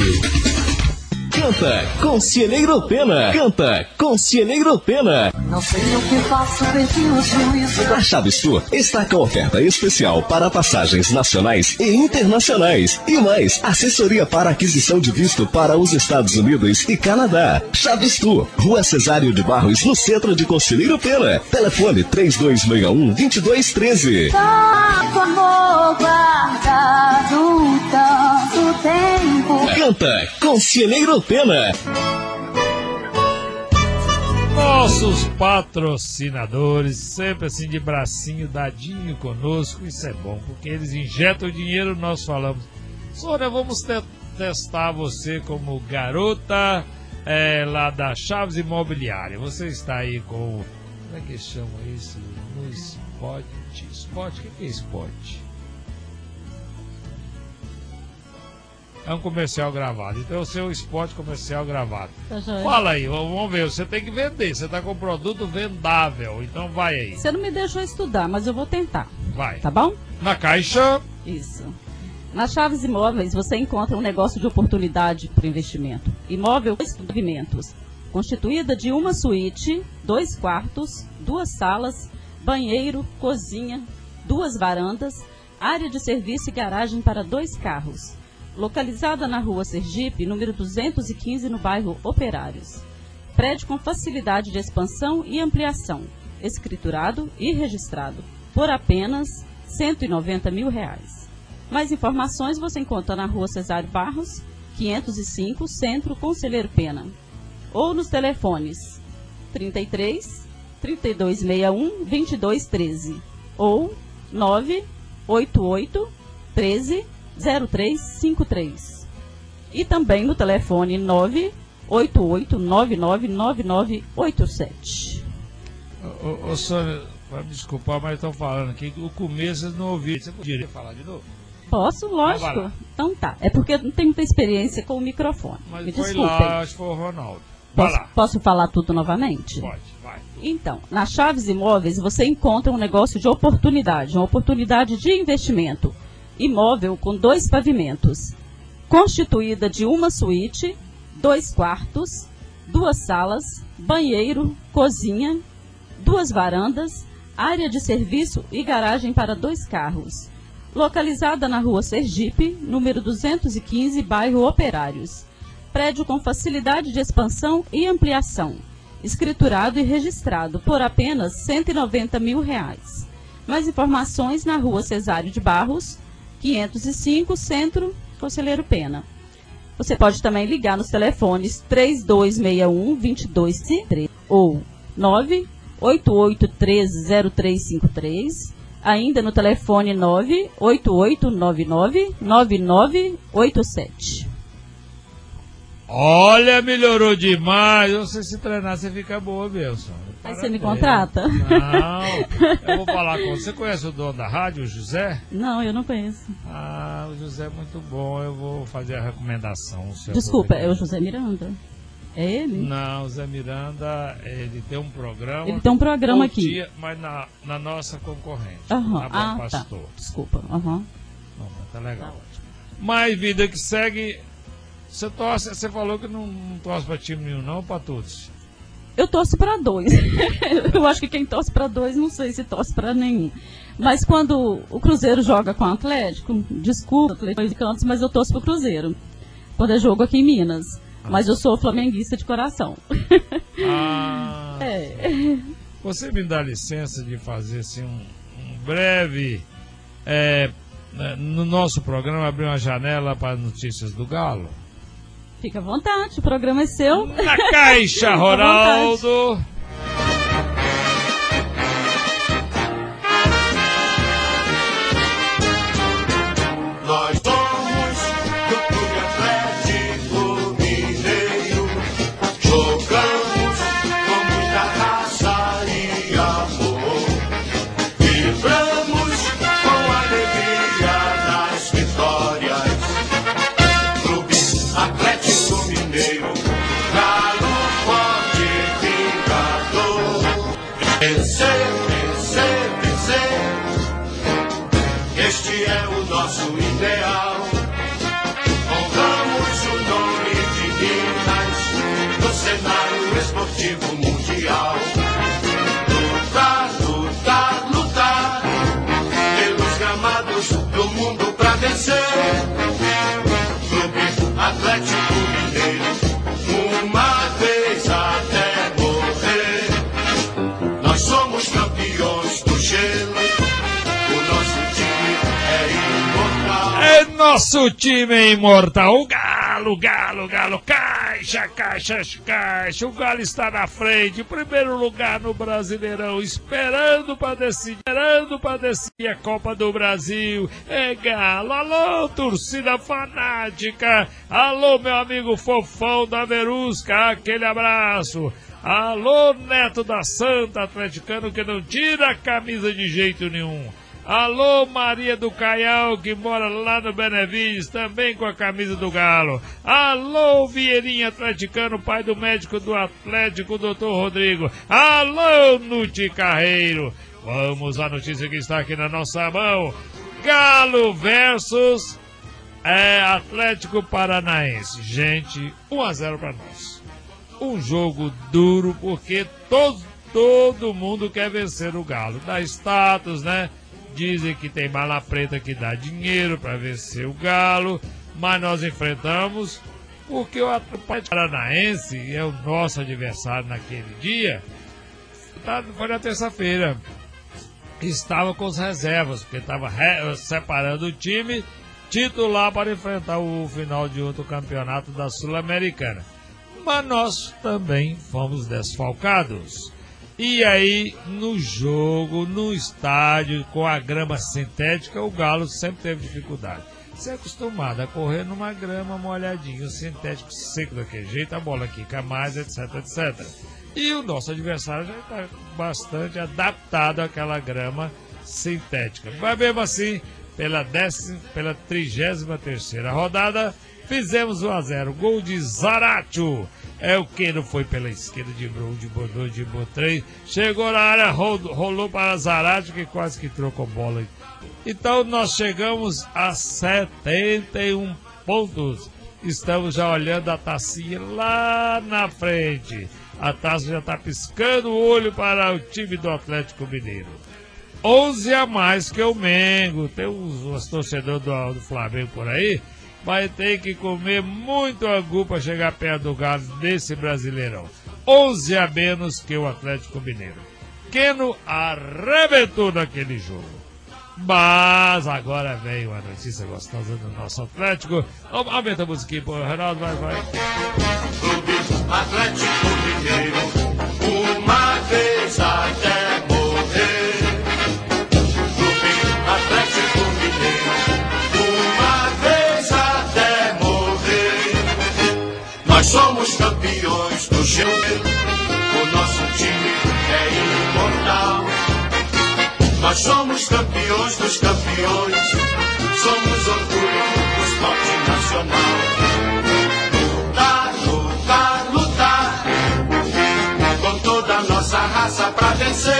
Canta Conselheiro Pena. Canta Conselheiro Pena. Não sei o que faço, perdi o juízo. A Chaves Tour está com oferta especial para passagens nacionais e internacionais. E mais, assessoria para aquisição de visto para os Estados Unidos e Canadá. Chaves Tour, Rua Cesário de Barros, no centro de Conselheiro Pena. Telefone três dois seis um, dois dois um três. Tanto amor guardado tanto tempo. Canta Conselheiro Pena. Nossos patrocinadores, sempre assim de bracinho dadinho conosco, isso é bom, porque eles injetam dinheiro, nós falamos, Sônia, vamos te testar você como garota é, lá da Chaves Imobiliária. Você está aí com, como é que chama isso? No Spot, Spot, o que é Spot? É um comercial gravado, então é o seu spot comercial gravado. Tá joia. Fala aí, vamos ver, você tem que vender, você está com produto vendável, então vai aí. Você não me deixou estudar, mas eu vou tentar. Vai. Tá bom? Na Caixa. Isso. Na Chaves Imóveis você encontra um negócio de oportunidade para investimento. Imóvel com pavimentos, constituída de uma suíte, dois quartos, duas salas, banheiro, cozinha, duas varandas, área de serviço e garagem para dois carros. Localizada na rua Sergipe, número duzentos e quinze, no bairro Operários. Prédio com facilidade de expansão e ampliação, escriturado e registrado, por apenas cento e noventa mil reais. Mais informações você encontra na rua Cesário Barros, quinhentos e cinco, Centro, Conselheiro Pena. Ou nos telefones trinta e três, trinta e dois sessenta e um, vinte e dois treze ou nove oito oito, treze, zero três cinco três. E também no telefone nove oito oito, nove nove nove nove oito sete. Ô, ô, ô Sônia, vai me desculpar, mas estão falando aqui que o começo eu não ouvi. Você poderia falar de novo? Posso? Lógico. Então tá. É porque eu não tenho muita experiência com o microfone. Mas me foi desculpem. lá, acho que foi o Ronaldo. Vai Posso, lá. posso falar tudo novamente? Pode, vai. Então, na Chaves Imóveis você encontra um negócio de oportunidade, uma oportunidade de investimento. Imóvel com dois pavimentos, constituída de uma suíte, dois quartos, duas salas, banheiro, cozinha, duas varandas, área de serviço e garagem para dois carros. Localizada na rua Sergipe, número duzentos e quinze, bairro Operários. Prédio com facilidade de expansão e ampliação. Escriturado e registrado por apenas cento e noventa mil reais. Mais informações na rua Cesário de Barros, quinhentos e cinco, Centro, Conselheiro Pena. Você pode também ligar nos telefones três dois seis um, dois dois cinco três ou nove oito oito um três zero três cinco três, ainda no telefone nove oito oito nove nove nove nove oito sete. Olha, melhorou demais. Você se treinar, você fica boa, Wilson. Aí você me contrata? Não, eu vou falar com você. Você conhece o dono da rádio, o José? Não, eu não conheço. Ah, o José é muito bom. Eu vou fazer a recomendação. O seu Desculpa, é o José Miranda? É ele? Não, o Zé Miranda, ele tem um programa. Ele tem um programa aqui. Dia, mas na, na nossa concorrente. Uhum. Na Bom Ah, Pastor. tá. Desculpa. Uhum. Não, mas tá legal. Mas vida que segue. Você torce, você falou que não, não torce pra time nenhum, não, pra todos? Eu torço para dois. Eu acho que quem torce para dois, não sei se torce para nenhum. Mas quando o Cruzeiro joga com o Atlético, desculpa, Atlético, mas eu torço pro Cruzeiro. Quando é jogo aqui em Minas. Mas eu sou flamenguista de coração. Ah, é. Você me dá licença de fazer assim, um, um breve... É, no nosso programa, abrir uma janela para notícias do Galo? Fica à vontade, o programa é seu. Na caixa, Ronaldo! Nós somos do Clube Atlético Mineiro, jogamos com muita raça e amor, vibramos com alegria nas vitórias. Clube Atlético Mineiro, galo forte vingador. Vencer, vencer, vencer, este é o nosso ideal. Honramos o nome de Minas no cenário esportivo mundial. Lutar, lutar, lutar pelos gramados do mundo pra vencer. Clube Atlético Mineiro, uma vez até morrer. Nós somos campeões do gelo. O nosso time é imortal. É nosso time é imortal. O Galo, Galo, Galo. Caixa, caixa, caixa. O Galo está na frente. Primeiro lugar no Brasileirão. Esperando para decidir. Esperando para decidir a Copa do Brasil. É Galo. Alô, torcida fanática. Alô, meu amigo Fofão da Verusca. Aquele abraço. Alô, Neto da Santa, atleticano que não tira a camisa de jeito nenhum. Alô, Maria do Caial, que mora lá no Benevides, também com a camisa do Galo. Alô, Vieirinha atleticano, pai do médico do Atlético, doutor Rodrigo. Alô, Nuti Carreiro. Vamos à notícia que está aqui na nossa mão. Galo versus é, Atlético Paranaense. Gente, um a zero para nós. Um jogo duro, porque todo, todo mundo quer vencer o Galo. Dá status, né? Dizem que tem mala preta que dá dinheiro para vencer o Galo, mas nós enfrentamos porque o Atlético Paranaense é o nosso adversário naquele dia. Foi na terça-feira. Estava com as reservas, porque estava re- separando o time titular para enfrentar o final de outro campeonato da Sul-Americana. Mas nós também fomos desfalcados. E aí, no jogo, no estádio, com a grama sintética, o Galo sempre teve dificuldade. Você é acostumado a correr numa grama molhadinha, o sintético seco daquele jeito, a bola quica mais, etc, etcétera. E o nosso adversário já está bastante adaptado àquela grama sintética. Mas mesmo assim, pela, décima, pela trigésima terceira rodada, fizemos um a zero. Gol de Zaratio. É o que não foi pela esquerda de Bruno, de Bodô, de Botrei. Chegou na área, rolou, rolou para Zaratio, que quase que trocou bola. Então nós chegamos a setenta e um pontos. estamos já olhando a tacinha lá na frente. A taça já está piscando o olho para o time do Atlético Mineiro. onze a mais que o Mengo. Tem uns, uns torcedores do, do Flamengo por aí. Vai ter que comer muito angu para chegar perto do Galo nesse Brasileirão. onze a menos que o Atlético Mineiro. Keno arrebentou naquele jogo. Mas agora vem uma notícia gostosa do nosso Atlético. Aumenta a musiquinha, pô, Reinaldo, vai, vai. Atlético Mineiro, uma vez até morrer. Clube Atlético Mineiro, uma vez até morrer. Nós somos campeões do G, o nosso time é imortal. Nós somos campeões dos campeões, somos orgulho do esporte nacional. Lutar, lutar, lutar, com toda a nossa raça pra vencer.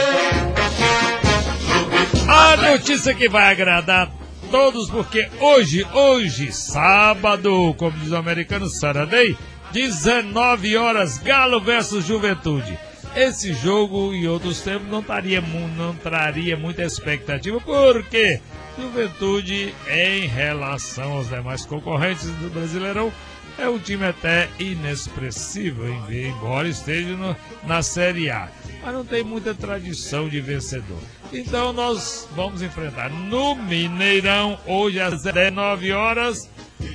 A notícia que vai agradar todos, porque hoje, hoje, sábado, como diz o americano Saturday, dezenove horas, Galo versus Juventude. Esse jogo, em outros tempos, não, taria, não traria muita expectativa, porque Juventude, em relação aos demais concorrentes do Brasileirão, é um time até inexpressivo, embora esteja no, na Série A. Mas não tem muita tradição de vencedor. Então nós vamos enfrentar no Mineirão, hoje às dezenove horas,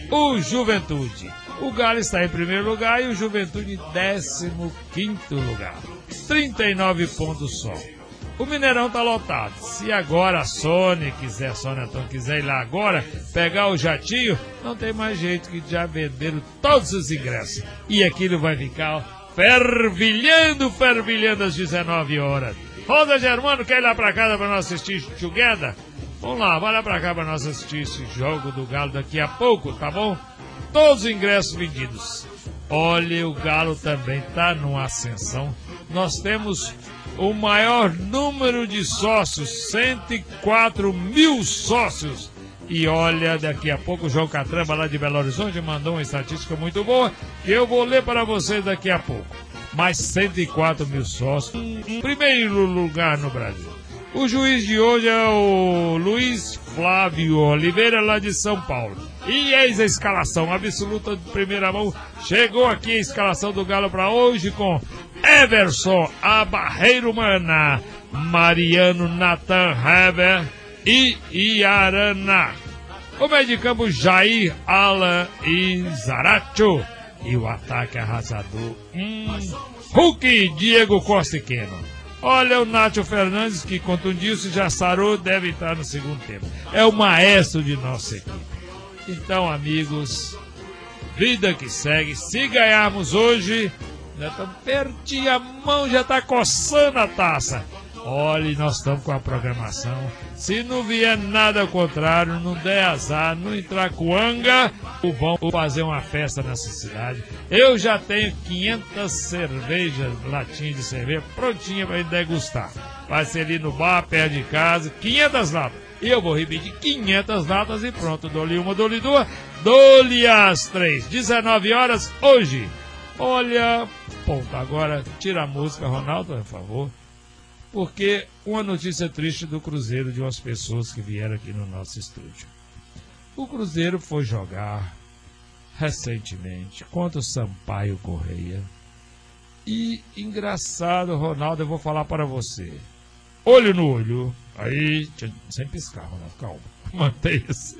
o Juventude. O Galo está em primeiro lugar e o Juventude em décimo quinto lugar. trinta e nove pontos só. O Mineirão está lotado. Se agora a Sônia quiser, a Sônia Antônio quiser ir lá agora, pegar o jatinho, não tem mais jeito, que já venderam todos os ingressos. E aquilo vai ficar fervilhando, fervilhando às dezenove horas. Rosa Germano, quer ir lá pra casa para nós assistir Together? Vamos lá, vai lá pra cá para nós assistir esse jogo do Galo daqui a pouco, tá bom? Todos os ingressos vendidos. Olha, o Galo também está numa ascensão. Nós temos o maior número de sócios, cento e quatro mil sócios. E olha, daqui a pouco o João Catramba, lá de Belo Horizonte, mandou uma estatística muito boa, que eu vou ler para vocês daqui a pouco. Mais cento e quatro mil sócios. Em primeiro lugar no Brasil. O juiz de hoje é o Luiz Flávio Oliveira, lá de São Paulo. E eis a escalação absoluta de primeira mão. Chegou aqui a escalação do Galo para hoje com Everson, a Barreira Humana, Mariano, Nathan Heber e Iarana. O meio de campo, Jair, Alan e Zaracho. E o ataque arrasador, hum, Hulk, Diego Costa e Keno. Olha o Nátio Fernandes, que contundiu-se, já sarou, deve estar no segundo tempo. É o maestro de nossa equipe. Então, amigos, vida que segue. Se ganharmos hoje, já estamos pertinho, a mão já está coçando a taça. Olha, nós estamos com a programação. Se não vier nada ao contrário, não der azar, não entrar coanga, vamos fazer uma festa nessa cidade. Eu já tenho quinhentas cervejas, latinhas de cerveja, prontinha para degustar. Vai ser ali no bar, perto de casa, quinhentas latas. E eu vou repetir quinhentas latas e pronto. Dou-lhe uma, dou-lhe duas, dou-lhe as três. dezenove horas hoje. Olha, ponto. Agora, tira a música, Ronaldo, por favor. Porque uma notícia triste do Cruzeiro, de umas pessoas que vieram aqui no nosso estúdio. O Cruzeiro foi jogar recentemente contra o Sampaio Correia. E, engraçado, Ronaldo, eu vou falar para você. Olho no olho. Aí, sem piscar, Ronaldo, calma. Mantenha-se.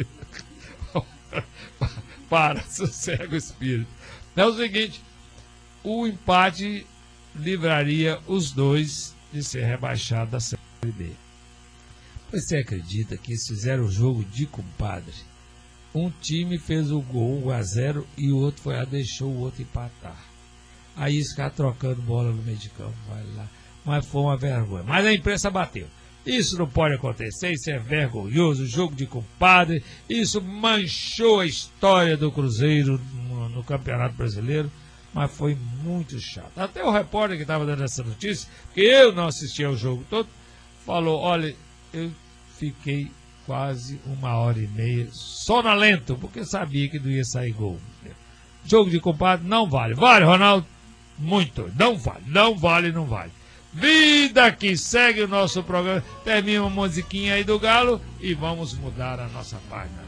Para, sossega o espírito. É o seguinte, o empate livraria os dois de ser rebaixado da Série B. Você acredita que eles fizeram o jogo de compadre? Um time fez o gol um a zero e o outro foi lá, deixou o outro empatar. Aí eles ficaram trocando bola no meio de campo, vai lá. Mas foi uma vergonha. Mas a imprensa bateu. Isso não pode acontecer, isso é vergonhoso, jogo de compadre. Isso manchou a história do Cruzeiro no, no Campeonato Brasileiro. Mas foi muito chato. Até o repórter que estava dando essa notícia, que eu não assisti ao jogo todo, falou, olha, eu fiquei quase uma hora e meia sonolento, porque sabia que não ia sair gol. Jogo de compadre não vale. Vale, Ronaldo? Muito. Não vale. Não vale, não vale. Vida que segue o nosso programa. Termina uma musiquinha aí do Galo e vamos mudar a nossa página.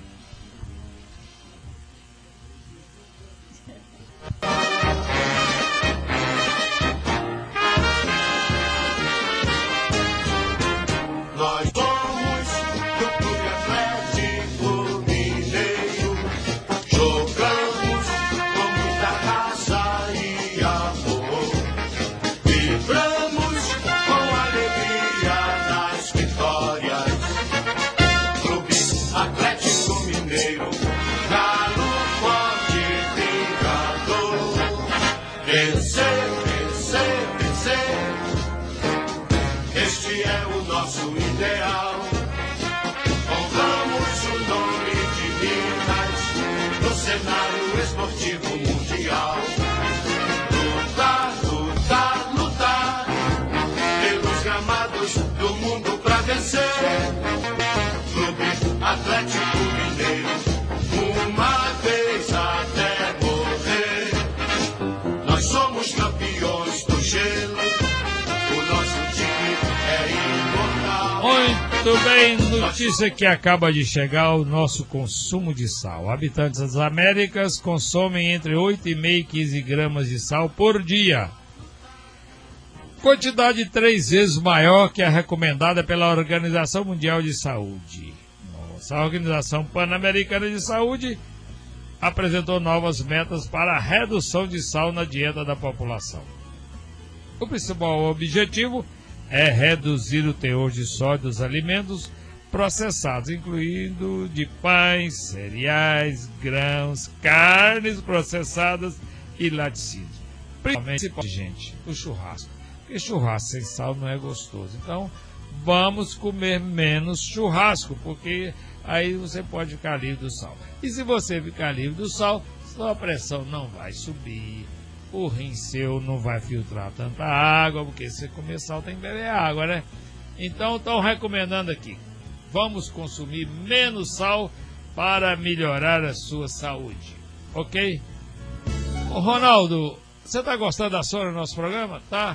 Nós somos do Clube Atlético Mineiro, jogamos com muita raça e amor, vibramos com alegria nas vitórias. Clube Atlético Mineiro, galo forte vingador, vencer, vencer, vencer. Este é o nosso ideal. Honramos o nome de Minas no cenário esportivo mundial. Lutar, lutar, lutar pelos gramados do mundo pra vencer. Clube Atlético Mineiro, uma vez até morrer. Nós somos campeões do gelo. O nosso time é imortal. Muito bem, notícia que acaba de chegar: o nosso consumo de sal. Habitantes das Américas consomem entre oito vírgula cinco e quinze gramas de sal por dia. Quantidade três vezes maior que a recomendada pela Organização Mundial de Saúde. Nossa, a Organização Pan-Americana de Saúde apresentou novas metas para a redução de sal na dieta da população. O principal objetivo é reduzir o teor de sódio dos alimentos processados, incluindo de pães, cereais, grãos, carnes processadas e laticínios. Principalmente, gente, o churrasco. Porque churrasco sem sal não é gostoso. Então, vamos comer menos churrasco, porque aí você pode ficar livre do sal. E se você ficar livre do sal, sua pressão não vai subir. O rim seu não vai filtrar tanta água, porque se comer sal tem que beber água, né? Então estão recomendando aqui, vamos consumir menos sal para melhorar a sua saúde, ok? Ô, Ronaldo, você está gostando da Sônia no nosso programa? Tá?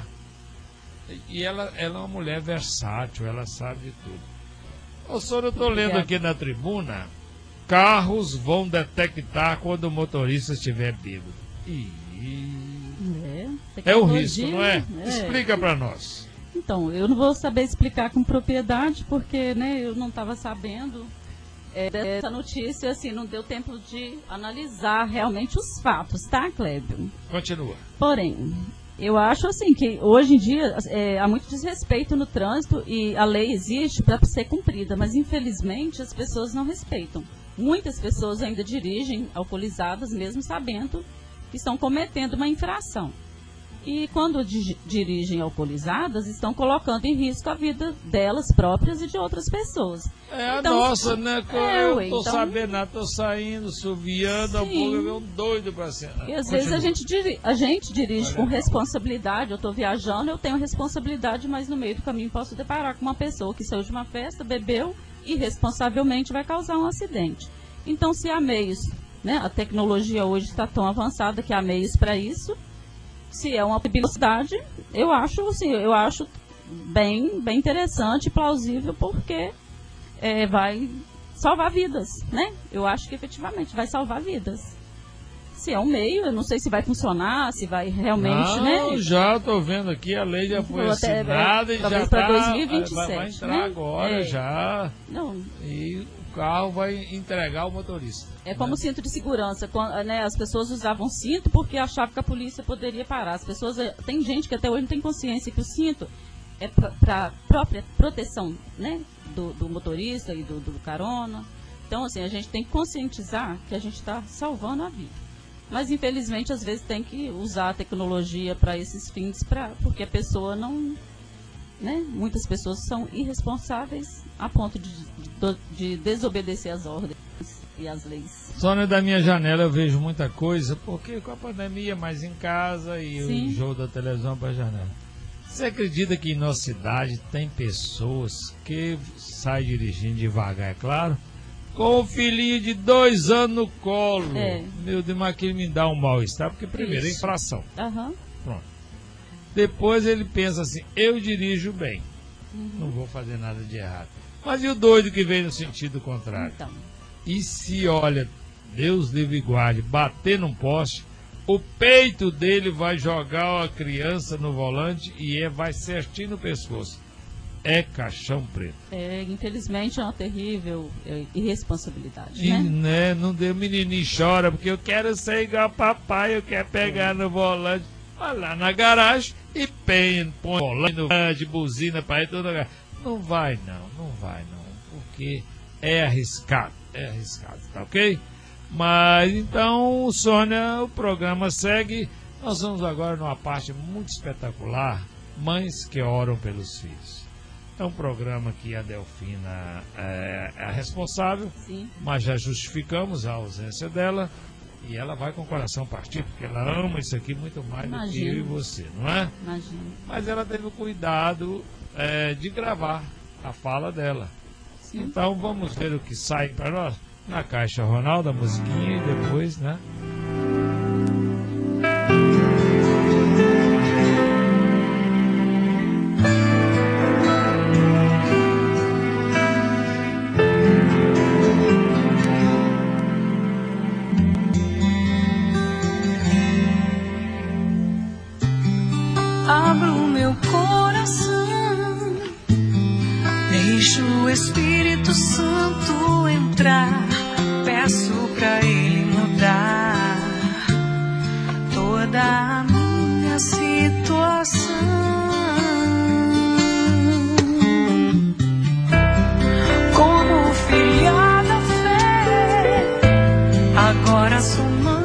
E ela, ela é uma mulher versátil, ela sabe de tudo. Ô, Sônia, eu estou lendo aqui na tribuna, carros vão detectar quando o motorista estiver bêbado. Ih, É, é o risco, não é? é. Explica para nós. Então, eu não vou saber explicar com propriedade, porque né, eu não estava sabendo é, dessa notícia, assim, não deu tempo de analisar realmente os fatos, tá, Clébio? Continua. Porém, eu acho assim que hoje em dia é, há muito desrespeito no trânsito e a lei existe para ser cumprida, mas infelizmente as pessoas não respeitam. Muitas pessoas ainda dirigem alcoolizadas, mesmo sabendo que estão cometendo uma infração. E quando di dirigem alcoolizadas, estão colocando em risco a vida delas próprias e de outras pessoas. É então, a nossa, né? É, eu ué, tô então... sabendo nada, tô saindo, subiando, a boca veio um doido pra cena. E às Continua. vezes a gente, diri a gente dirige Olha com responsabilidade. Eu tô viajando, eu tenho responsabilidade, mas no meio do caminho posso deparar com uma pessoa que saiu de uma festa, bebeu e irresponsavelmente vai causar um acidente. Então, se há meios, né? A tecnologia hoje está tão avançada que há meios para isso. Se é uma velocidade, eu acho, assim, eu acho bem, bem interessante e plausível, porque é, vai salvar vidas, né? Eu acho que efetivamente vai salvar vidas. Se é um meio, eu não sei se vai funcionar, se vai realmente, não, né? Já estou vendo aqui, a lei já foi até, assinada é, e já está, dois mil e vinte e sete, vai, vai entrar né? agora é. já. Não. E o carro vai entregar o motorista. É como né? cinto de segurança, quando, né, as pessoas usavam cinto porque achavam que a polícia poderia parar. As pessoas, tem gente que até hoje não tem consciência que o cinto é para a própria proteção, né, do, do motorista e do, do carona. Então, assim, a gente tem que conscientizar que a gente está salvando a vida. Mas, infelizmente, às vezes tem que usar a tecnologia para esses fins, pra, porque a pessoa não... Né, muitas pessoas são irresponsáveis a ponto de, de, de desobedecer as ordens e as leis. Só da minha janela eu vejo muita coisa, porque com a pandemia mais em casa e Sim. o jogo da televisão para a janela. Você acredita que em nossa cidade tem pessoas que saem dirigindo devagar, é claro, com o filhinho de dois anos no colo. É. Meu Deus, mas aquilo me dá um mal-estar, porque primeiro é Isso. infração. Aham. Pronto. Depois ele pensa assim, eu dirijo bem, Uhum. não vou fazer nada de errado. Mas e o doido que vem no sentido contrário? Então. E se, olha, Deus livre e guarde, bater num poste, o peito dele vai jogar a criança no volante e é, vai certinho no pescoço. É caixão preto. É, infelizmente é uma terrível é, irresponsabilidade, E, né? né, não deu, o menininho chora, porque eu quero ser igual a papai, eu quero pegar no volante. Vai lá na garagem e põe, põe volante no volante, buzina para ir todo lugar. Não vai não, não vai não, porque é arriscado, é arriscado, tá ok? Mas então, Sônia, o programa segue. Nós vamos agora numa parte muito espetacular, Mães que Oram pelos Filhos. É um programa que a Delfina é a responsável, Sim. mas já justificamos a ausência dela e ela vai com o coração partido, porque ela ama isso aqui muito mais do que eu e você, não é? Imagina. Mas ela teve o cuidado é, de gravar a fala dela. Sim. Então vamos ver o que sai para nós na caixa, Ronaldo, a musiquinha, e depois, né? Abro meu coração, deixo o Espírito Santo entrar, peço pra Ele mudar toda a minha situação. Como filha da fé, agora sou mãe,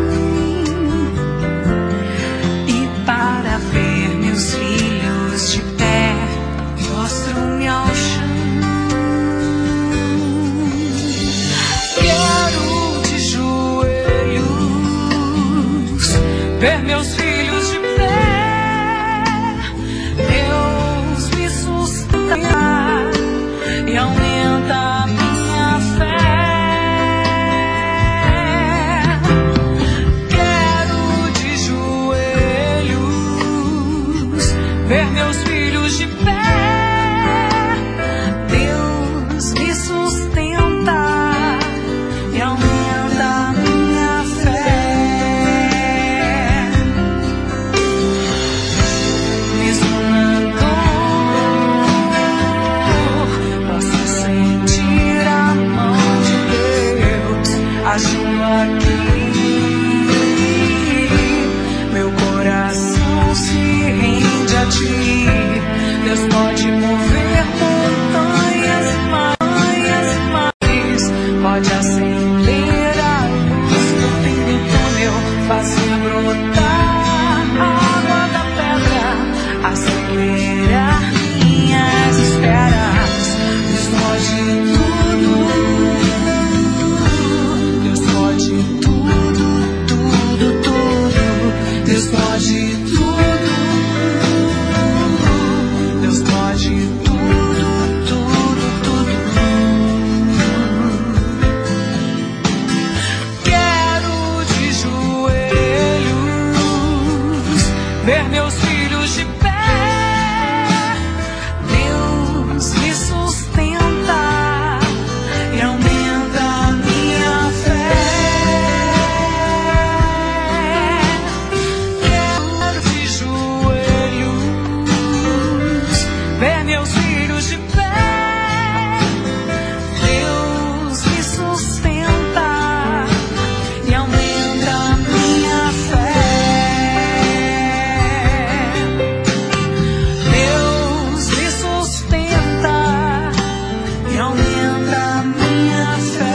e para ver meus filhos de pé, prostro-me ao chão. Quero de joelhos ver meus filhos de pé. Deus me sustenta e aumenta a minha fé. Quero de joelhos ver meus filhos de pé. Deus me sustenta e aumenta a minha fé. Mesmo na dor, posso sentir a mão de Deus agindo aqui. Meu coração se rende a ti. Deus pode mover montanhas e montanhas e mais. Pode acender a luz no fim do túnel, fazer brotar a água da pedra, acelerar minhas esperas. Deus pode tudo, Deus pode tudo, tudo, tudo. Deus pode tudo, Deus pode tudo, tudo, tudo. Quero de joelhos ver meus filhos de pé. Deus me sustenta e aumenta a minha fé. Quero de joelhos ver meus filhos de pé. Deus me sustenta e aumenta a minha fé. Deus me sustenta e aumenta a minha fé.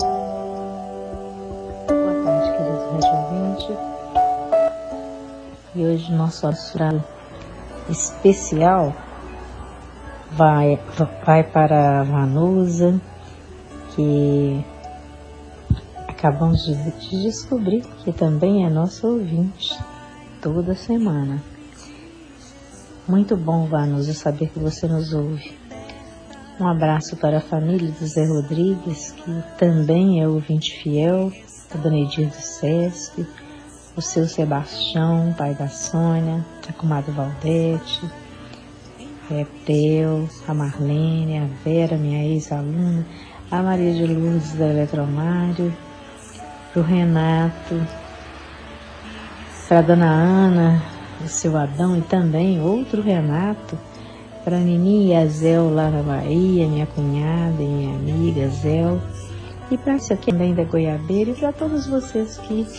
Boa tarde, queridos rádio ouvintes. E hoje nosso assunto especial vai, vai para a Vanusa, que acabamos de, de descobrir que também é nosso ouvinte toda semana. Muito bom, Vanusa, saber que você nos ouve. Um abraço para a família do Zé Rodrigues, que também é ouvinte fiel, a Dona Edir do Sesc, o seu Sebastião, pai da Sônia, a comadre Valdete, é, Theo, a Marlene, a Vera, minha ex-aluna, a Maria de Lourdes da Eletromário, para o Renato, para a Dona Ana, o seu Adão e também outro Renato, para a Nini e a Zéu lá na Bahia, minha cunhada e minha amiga Zéu, e para essa aqui também da Goiabeira, e para todos vocês que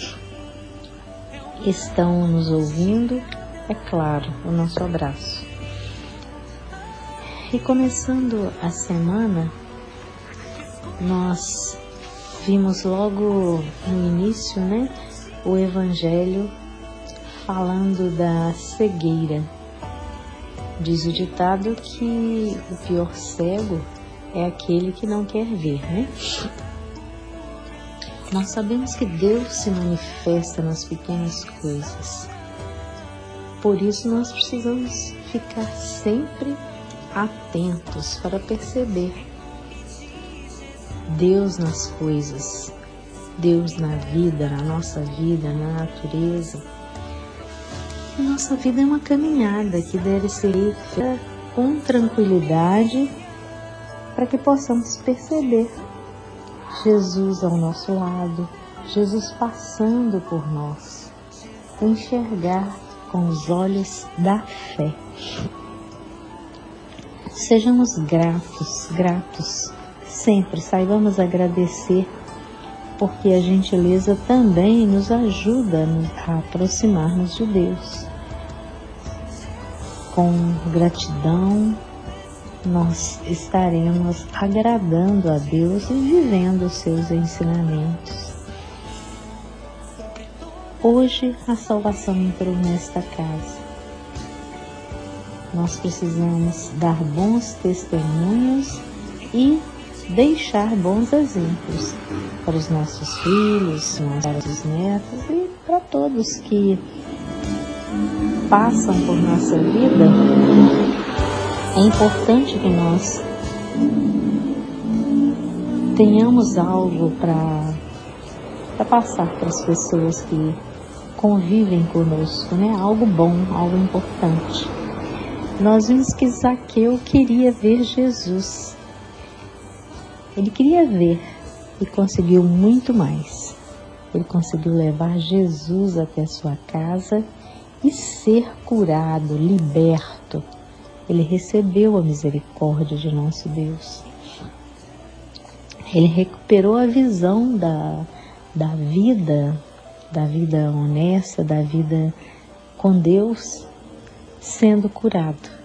estão nos ouvindo, é claro, o nosso abraço. E começando a semana, nós vimos logo no início, né, o Evangelho falando da cegueira. Diz o ditado que o pior cego é aquele que não quer ver, né? Nós sabemos que Deus se manifesta nas pequenas coisas. Por isso nós precisamos ficar sempre atentos para perceber Deus nas coisas, Deus na vida, na nossa vida, na natureza. Nossa vida é uma caminhada que deve ser feita com tranquilidade para que possamos perceber Jesus ao nosso lado, Jesus passando por nós, enxergar com os olhos da fé. Sejamos gratos, gratos, sempre saibamos agradecer, porque a gentileza também nos ajuda a aproximar-nos de Deus. Com gratidão, nós estaremos agradando a Deus e vivendo os seus ensinamentos. Hoje a salvação entrou nesta casa. Nós precisamos dar bons testemunhos e deixar bons exemplos para os nossos filhos, para os netos e para todos que passam por nossa vida. É importante que nós tenhamos algo para para passar para as pessoas que convivem conosco, né? Algo bom, algo importante. Nós vimos que Zaqueu queria ver Jesus. Ele queria ver e conseguiu muito mais. Ele conseguiu levar Jesus até sua casa e ser curado, liberto. Ele recebeu a misericórdia de nosso Deus. Ele recuperou a visão da, da vida, da vida honesta, da vida com Deus, sendo curado.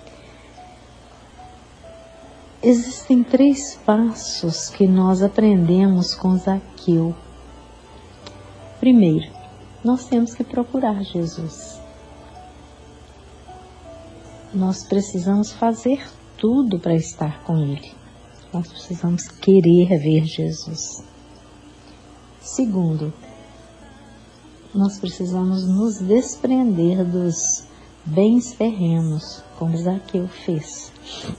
Existem três passos que nós aprendemos com Zaqueu. Primeiro, nós temos que procurar Jesus. Nós precisamos fazer tudo para estar com Ele. Nós precisamos querer ver Jesus. Segundo, nós precisamos nos desprender dos bens terrenos, como Zaqueu fez.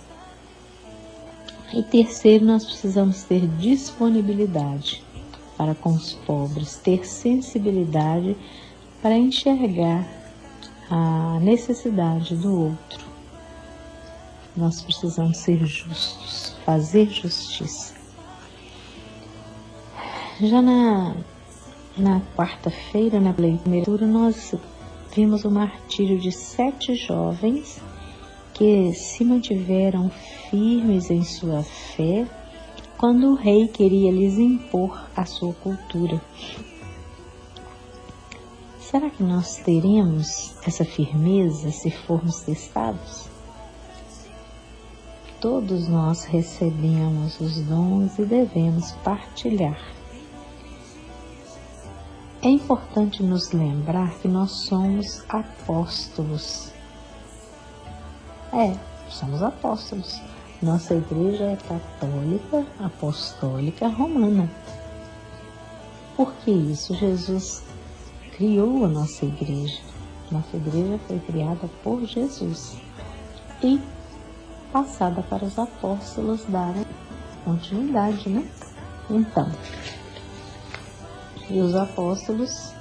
E terceiro, nós precisamos ter disponibilidade para com os pobres, ter sensibilidade para enxergar a necessidade do outro. Nós precisamos ser justos, fazer justiça. Já na, na quarta-feira, na leitura, nós vimos o martírio de sete jovens que se mantiveram firmes em sua fé quando o rei queria lhes impor a sua cultura. Será que nós teremos essa firmeza se formos testados? Todos nós recebemos os dons e devemos partilhar. É importante nos lembrar que nós somos apóstolos. É, somos apóstolos. Nossa igreja é católica, apostólica, romana. Por que isso? Jesus criou a nossa igreja. Nossa igreja foi criada por Jesus e passada para os apóstolos darem continuidade, né? Então, e os apóstolos,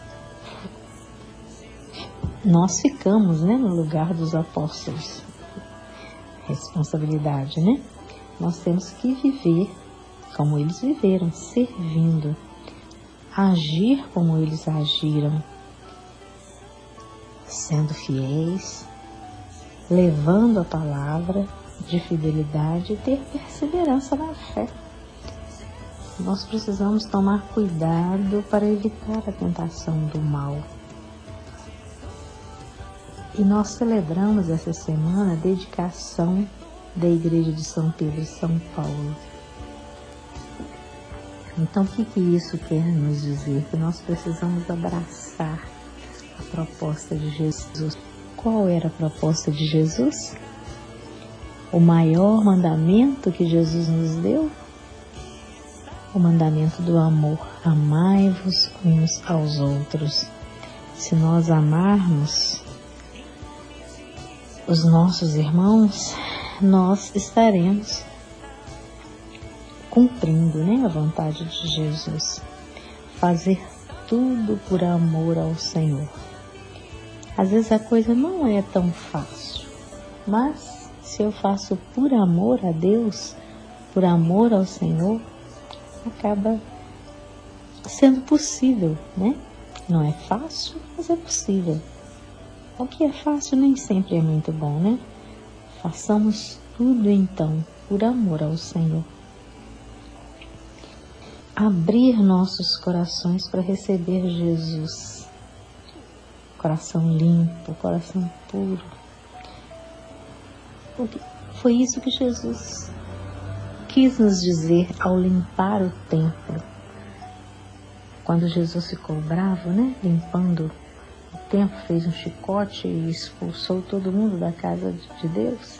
nós ficamos, né, no lugar dos apóstolos. Responsabilidade, né? Nós temos que viver como eles viveram, servindo, agir como eles agiram, sendo fiéis, levando a palavra de fidelidade e ter perseverança na fé. Nós precisamos tomar cuidado para evitar a tentação do mal. E nós celebramos essa semana a dedicação da Igreja de São Pedro e São Paulo. Então, o que, que isso quer nos dizer? Que nós precisamos abraçar a proposta de Jesus. Qual era a proposta de Jesus? O maior mandamento que Jesus nos deu? O mandamento do amor. Amai-vos uns aos outros. Se nós amarmos os nossos irmãos, nós estaremos cumprindo, né, a vontade de Jesus. Fazer tudo por amor ao Senhor. Às vezes a coisa não é tão fácil, mas se eu faço por amor a Deus, por amor ao Senhor, acaba sendo possível, né? Não é fácil, mas é possível. O que é fácil nem sempre é muito bom, né? Façamos tudo então por amor ao Senhor. Abrir nossos corações para receber Jesus. Coração limpo, coração puro. Foi isso que Jesus quis nos dizer ao limpar o templo. Quando Jesus ficou bravo, né? Limpando o templo, fez um chicote e expulsou todo mundo da casa de Deus.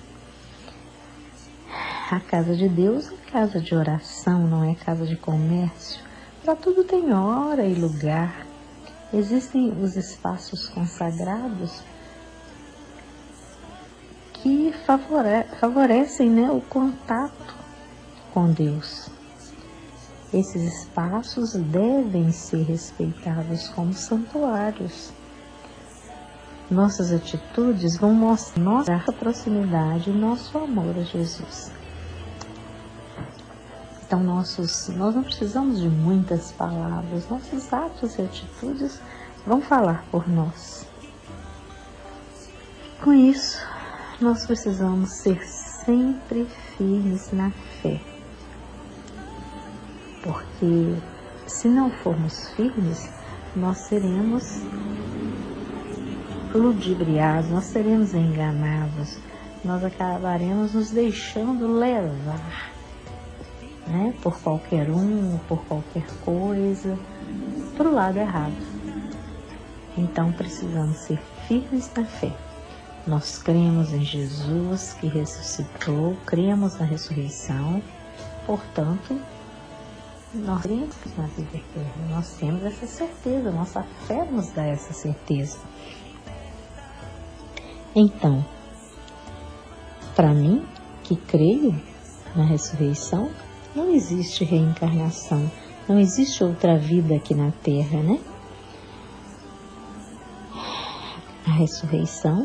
A casa de Deus é casa de oração, não é casa de comércio. Para tudo tem hora e lugar. Existem os espaços consagrados que favore- favorecem, né, o contato com Deus. Esses espaços devem ser respeitados como santuários. Nossas atitudes vão mostrar nossa proximidade e nosso amor a Jesus. Então, nossos, nós não precisamos de muitas palavras, nossos atos e atitudes vão falar por nós. Com isso, nós precisamos ser sempre firmes na fé. Porque se não formos firmes, nós seremos ludibriados, nós seremos enganados, nós acabaremos nos deixando levar, né, por qualquer um, por qualquer coisa, para o lado errado. Então precisamos ser firmes na fé. Nós cremos em Jesus que ressuscitou, cremos na ressurreição, portanto, nós cremos na vida eterna. Nós temos essa certeza, nossa fé nos dá essa certeza. Então, para mim, que creio na ressurreição, não existe reencarnação, não existe outra vida aqui na Terra, né? A ressurreição,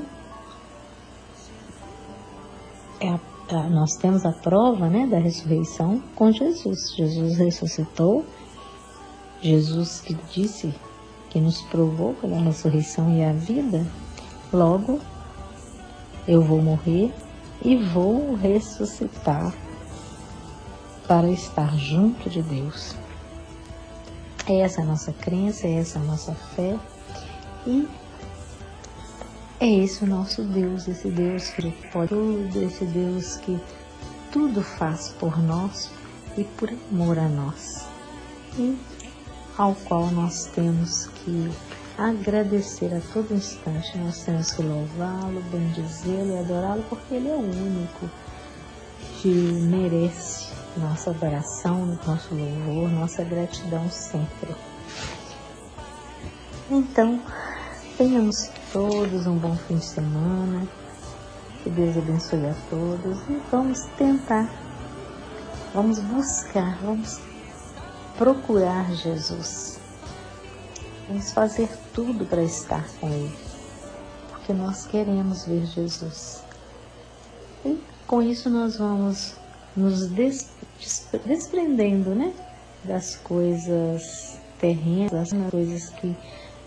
é a, a, nós temos a prova, né, da ressurreição com Jesus. Jesus ressuscitou, Jesus que disse, que nos provou pela ressurreição e a vida, logo eu vou morrer e vou ressuscitar para estar junto de Deus. Essa é a nossa crença, essa é a nossa fé e é esse o nosso Deus, esse Deus que pode tudo, esse Deus que tudo faz por nós e por amor a nós. E ao qual nós temos que agradecer a todo instante. Nós temos que louvá-lo, bendizê-lo e adorá-lo, porque Ele é o único que merece nossa adoração, nosso louvor, nossa gratidão sempre. Então, tenhamos todos um bom fim de semana, que Deus abençoe a todos e vamos tentar, vamos buscar, vamos procurar Jesus. Vamos fazer tudo para estar com Ele, porque nós queremos ver Jesus. E com isso nós vamos nos des, desprendendo, né, das coisas terrenas, das coisas que,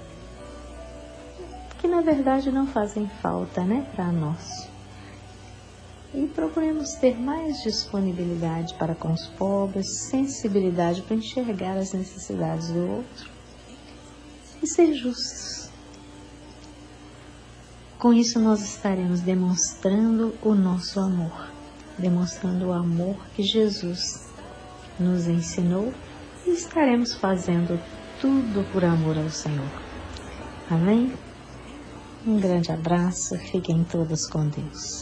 que na verdade não fazem falta, né, para nós. E procuremos ter mais disponibilidade para com os pobres, sensibilidade para enxergar as necessidades do outro e ser justos. Com isso nós estaremos demonstrando o nosso amor, demonstrando o amor que Jesus nos ensinou e estaremos fazendo tudo por amor ao Senhor. Amém? Um grande abraço, fiquem todos com Deus.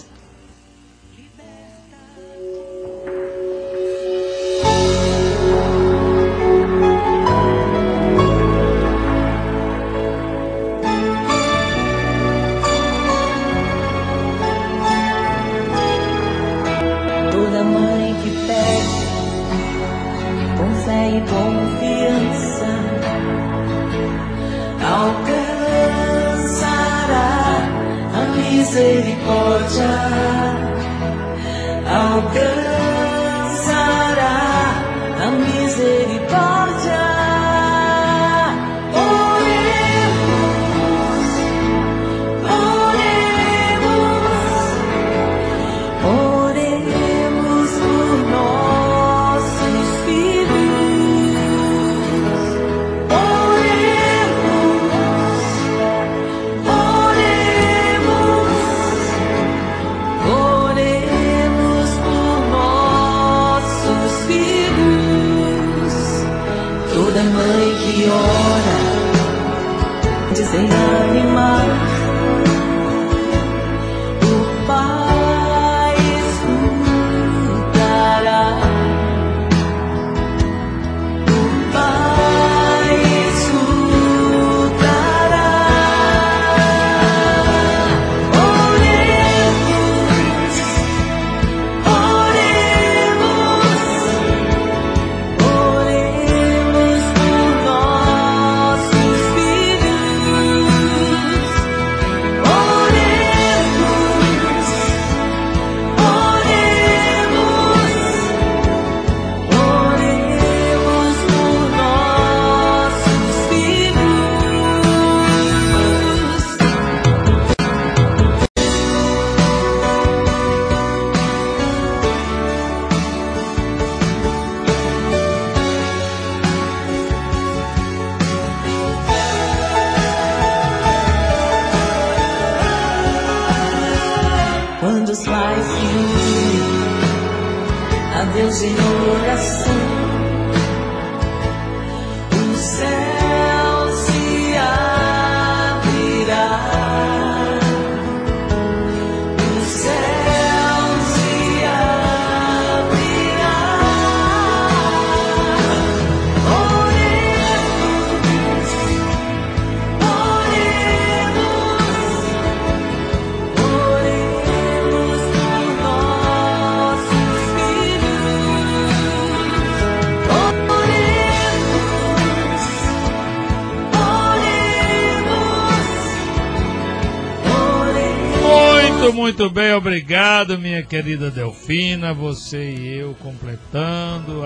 Muito bem, obrigado, minha querida Delfina, você e eu completando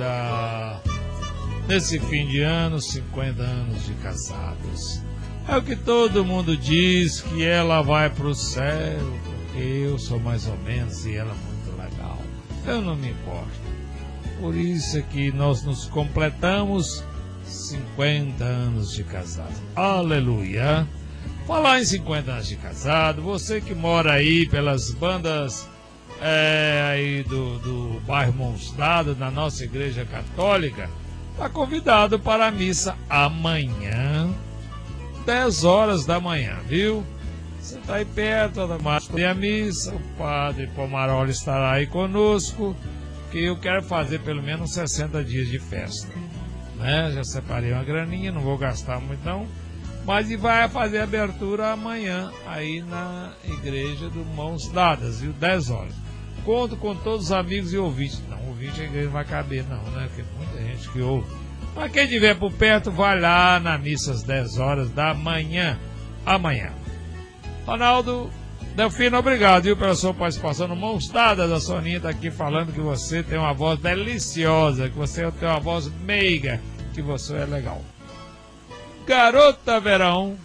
ainda nesse fim de ano, cinquenta anos de casados. É o que todo mundo diz, que ela vai pro céu, porque eu sou mais ou menos e ela muito legal. Eu não me importo. Por isso é que nós nos completamos cinquenta anos de casado. Aleluia! Falar em cinquenta anos de casado, você que mora aí pelas bandas é, aí do, do bairro Mãos Dadas, na nossa igreja católica, está convidado para a missa amanhã, dez horas da manhã, viu? Você está aí perto da a missa, o padre Pomaroli estará aí conosco, que eu quero fazer pelo menos sessenta dias de festa, né? Já separei uma graninha, não vou gastar muito não, mas e vai fazer a abertura amanhã aí na igreja do Mãos Dadas, viu? dez horas. Conto com todos os amigos e ouvintes. Não, ouvinte a igreja não vai caber não, né? Porque muita gente que ouve. Mas quem estiver por perto, vai lá na missa às dez horas da manhã, amanhã. Ronaldo Delfino, obrigado, viu, pela sua participação no Mãos Dadas. A Soninha está aqui falando que você tem uma voz deliciosa, que você tem uma voz meiga, que você é legal. Garota Verão.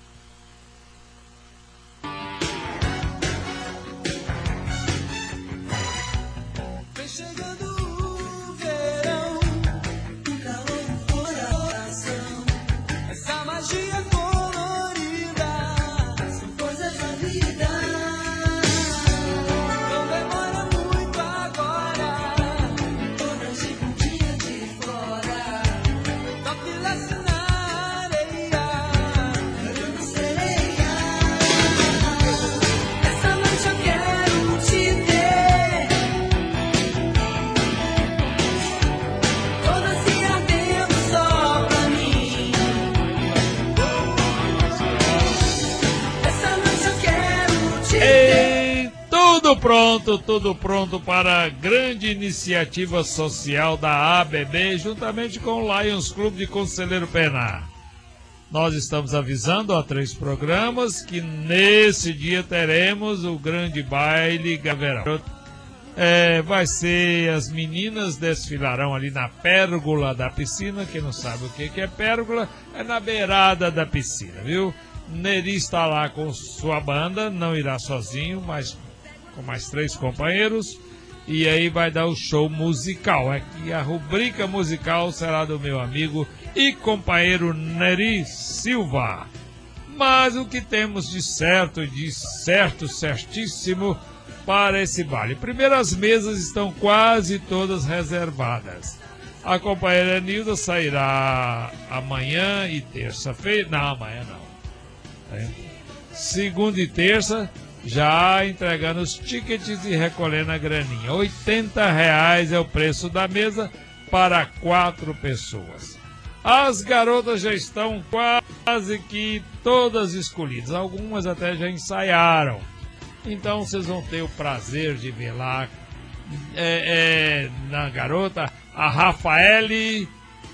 Vem chegando o verão, o calor no coração, essa magia colorida, são coisas da vida. Não demora muito agora, todas de bundinha de fora, topless na areia, cantando sereia. Essa noite eu quero te ter, toda se ardendo só pra mim. Essa noite eu quero te ter. Ei, tudo pronto, tudo pronto para a grande iniciativa social da A B B, juntamente com o Lions Clube de Conselheiro Pena. Nós estamos avisando há três programas que nesse dia teremos o grande baile Gaverão. É, vai ser, as meninas desfilarão ali na pérgola da piscina. Quem não sabe o que que é pérgola, é na beirada da piscina, viu? Neri está lá com sua banda, não irá sozinho, mas com mais três companheiros. E aí vai dar o show musical. É que a rubrica musical será do meu amigo e companheiro Neri Silva. Mas o que temos de certo, de certo, certíssimo para esse baile? Primeiro, as mesas estão quase todas reservadas. A companheira Nilda sairá amanhã e terça-feira. Não, amanhã não. É. Segunda e terça, já entregando os tickets e recolhendo a graninha. oitenta reais é o preço da mesa para quatro pessoas. As garotas já estão quase que todas escolhidas. Algumas até já ensaiaram. Então vocês vão ter o prazer de ver lá é, é, na garota a Rafaele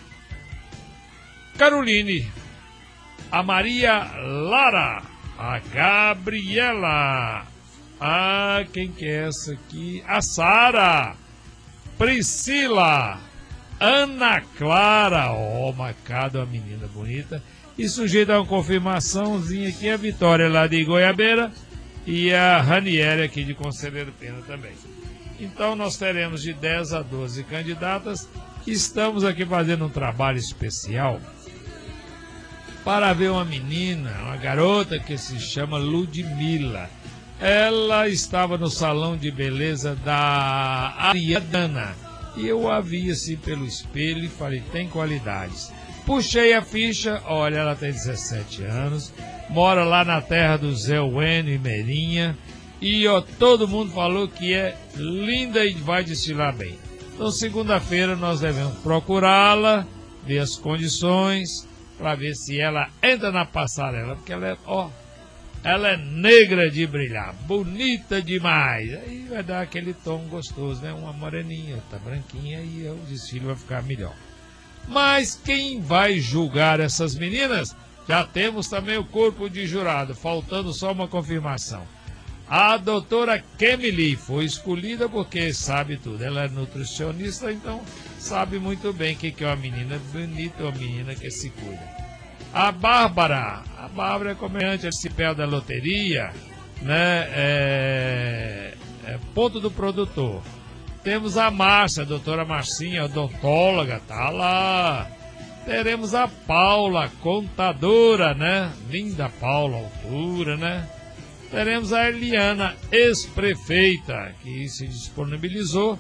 Caroline, a Maria Lara, a Gabriela, a quem que é essa aqui? A Sara, Priscila, Ana Clara, ó, oh, marcado a menina bonita, e sujeita a uma confirmaçãozinha aqui, a Vitória lá de Goiabeira e a Ranieri aqui de Conselheiro Pena também. Então nós teremos de dez a doze candidatas. Estamos aqui fazendo um trabalho especial para ver uma menina, uma garota que se chama Ludmila. Ela estava no salão de beleza da Ariadna e eu a vi assim pelo espelho e falei, tem qualidades. Puxei a ficha, olha, ela tem dezessete anos, mora lá na terra do Zé Bueno e Merinha, e ó, todo mundo falou que é linda e vai desfilar bem. Então segunda-feira nós devemos procurá-la, ver as condições, para ver se ela entra na passarela, porque ela é, ó, ela é negra de brilhar, bonita demais. Aí vai dar aquele tom gostoso, né? Uma moreninha, tá branquinha, e o desfile vai ficar melhor. Mas quem vai julgar essas meninas? Já temos também o corpo de jurado, faltando só uma confirmação. A doutora Kemily foi escolhida porque sabe tudo. Ela é nutricionista, então sabe muito bem o que é uma menina bonita ou uma menina que se cuida. A Bárbara, a Bárbara é comerciante de cipel da loteria, né? É, é ponto do produtor. Temos a Márcia, a doutora Marcinha, odontóloga, tá lá. Teremos a Paula, contadora, né? Linda Paula, altura, né? Teremos a Eliana, ex-prefeita, que se disponibilizou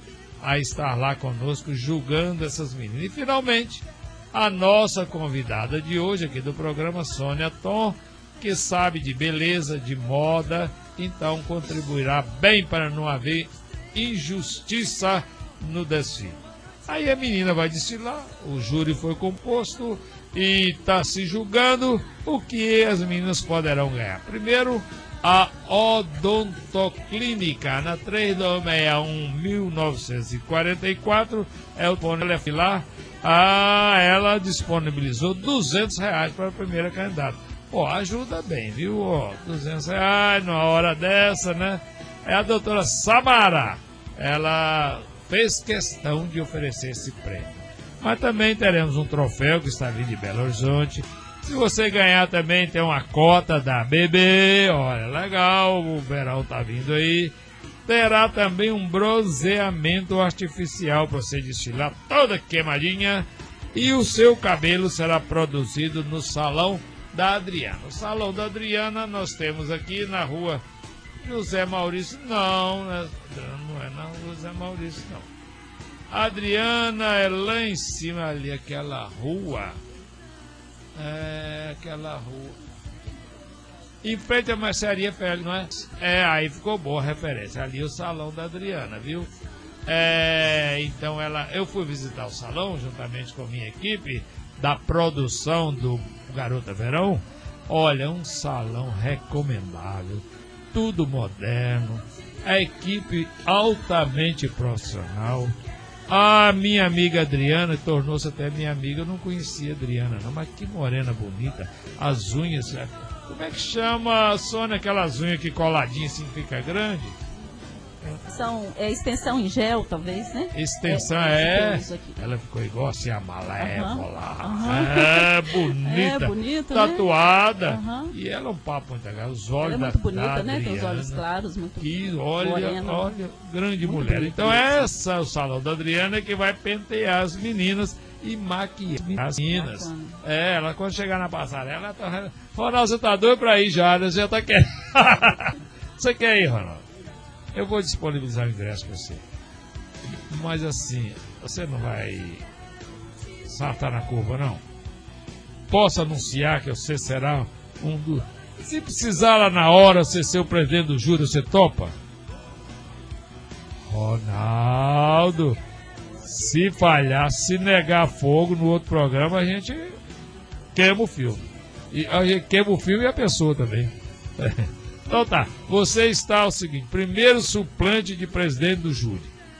a estar lá conosco julgando essas meninas. E finalmente, a nossa convidada de hoje aqui do programa, Sônia Tom, que sabe de beleza, de moda, então contribuirá bem para não haver injustiça no desfile. Aí a menina vai desfilar, o júri foi composto e está se julgando o que as meninas poderão ganhar. Primeiro, a Odontoclínica, na três dois seis um, mil novecentos e quarenta e quatro, é o lá. Ah, ela disponibilizou duzentos reais para a primeira candidata. Pô, ajuda bem, viu? Ó, duzentos reais numa hora dessa, né? É a doutora Samara. Ela fez questão de oferecer esse prêmio. Mas também teremos um troféu que está vindo de Belo Horizonte. Se você ganhar também, tem uma cota da B B. Olha, legal, o verão está vindo aí. Terá também um bronzeamento artificial para você desfilar toda queimadinha. E o seu cabelo será produzido no Salão da Adriana. O Salão da Adriana nós temos aqui na rua José Maurício. Não, não é não, José Maurício não. Adriana é lá em cima ali, aquela rua. É, aquela rua. Em frente à mercearia Félix, não é? É, aí ficou boa a referência. Ali o Salão da Adriana, viu? É, então ela, eu fui visitar o salão juntamente com a minha equipe da produção do Garota Verão. Olha, um salão recomendável, tudo moderno, a equipe altamente profissional. A minha amiga Adriana tornou-se até minha amiga. Eu não conhecia a Adriana não, mas que morena bonita, as unhas. Como é que chama, Sônia, aquelas unhas que coladinha assim fica grande? São, é extensão em gel, talvez, né? Extensão é. é ela ficou igual assim a Malévola. Uhum. É, bonita. É, bonita, tatuada. Né? Uhum. E ela é um papo muito legal. Os olhos ela é muito da, bonita, da né? Tem os olhos claros, muito que olha, morena. Olha, grande muito mulher. Então, essa é o Salão da Adriana que vai pentear as meninas e maquiar as meninas. Bacana. É, ela quando chegar na passarela, ela tá. Ronaldo, você tá doido pra ir já, né? Você já tá querendo. Você quer ir, Ronaldo? Eu vou disponibilizar o ingresso para você. Mas assim, você não vai saltar na curva, não? Posso anunciar que você será um dos... Se precisar lá na hora você ser o presidente do júri, você topa? Ronaldo, se falhar, se negar fogo no outro programa, a gente queima o filme. E a gente queima o filme e a pessoa também. Então tá, você está o seguinte, primeiro suplente de presidente do júri.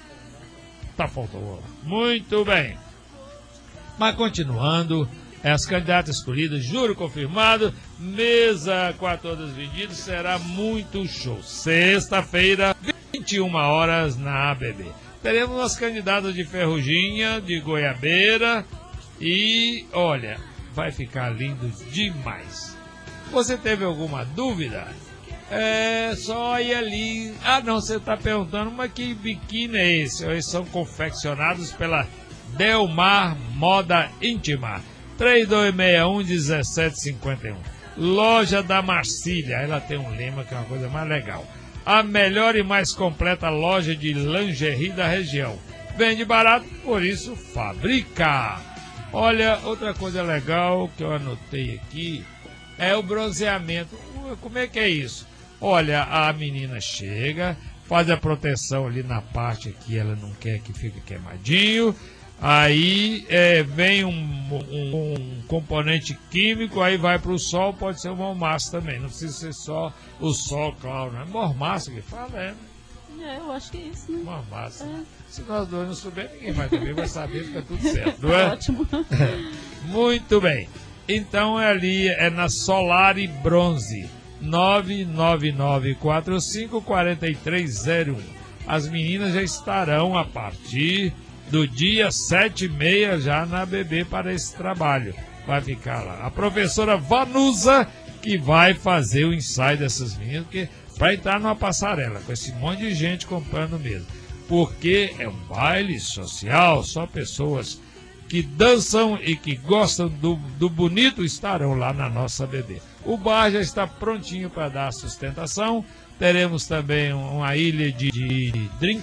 Tá faltando. Muito bem. Mas continuando, as candidatas escolhidas, júri confirmado, mesa com todas vendidas, será muito show. Sexta-feira, vinte e uma horas na A B B. Teremos as candidatas de Ferruginha, de Goiabeira e, olha, vai ficar lindo demais. Você teve alguma dúvida? É só ir ali. Ah, não, você está perguntando, mas que biquíni é esse? Eles são confeccionados pela Delmar Moda Íntima. três dois seis um, um sete cinco um. Loja da Marcília. Ela tem um lema que é uma coisa mais legal. A melhor e mais completa loja de lingerie da região. Vende barato, por isso fabrica. Olha, outra coisa legal que eu anotei aqui é o bronzeamento. Como é que é isso? Olha, a menina chega, faz a proteção ali na parte que ela não quer que fique queimadinho. Aí é, vem um, um, um componente químico, aí vai para o sol, pode ser uma mormaço também. Não precisa ser só o sol, claro, não é mormaço que fala, é. É, eu acho que é isso, né? Mormaço. É. Se nós dois não soubermos, ninguém vai também vai saber, fica tudo certo, não é? Ótimo. Muito bem. Então é ali, é na Solari Bronze. nove nove nove quatro cinco quatro três zero um. As meninas já estarão a partir do dia sete e meia já na B B para esse trabalho. Vai ficar lá a professora Vanusa, que vai fazer o ensaio dessas meninas, porque para entrar numa passarela com esse monte de gente comprando mesmo, porque é um baile social, só pessoas que dançam e que gostam do, do bonito estarão lá na nossa B B. O bar já está prontinho para dar sustentação. Teremos também uma ilha de, de drinks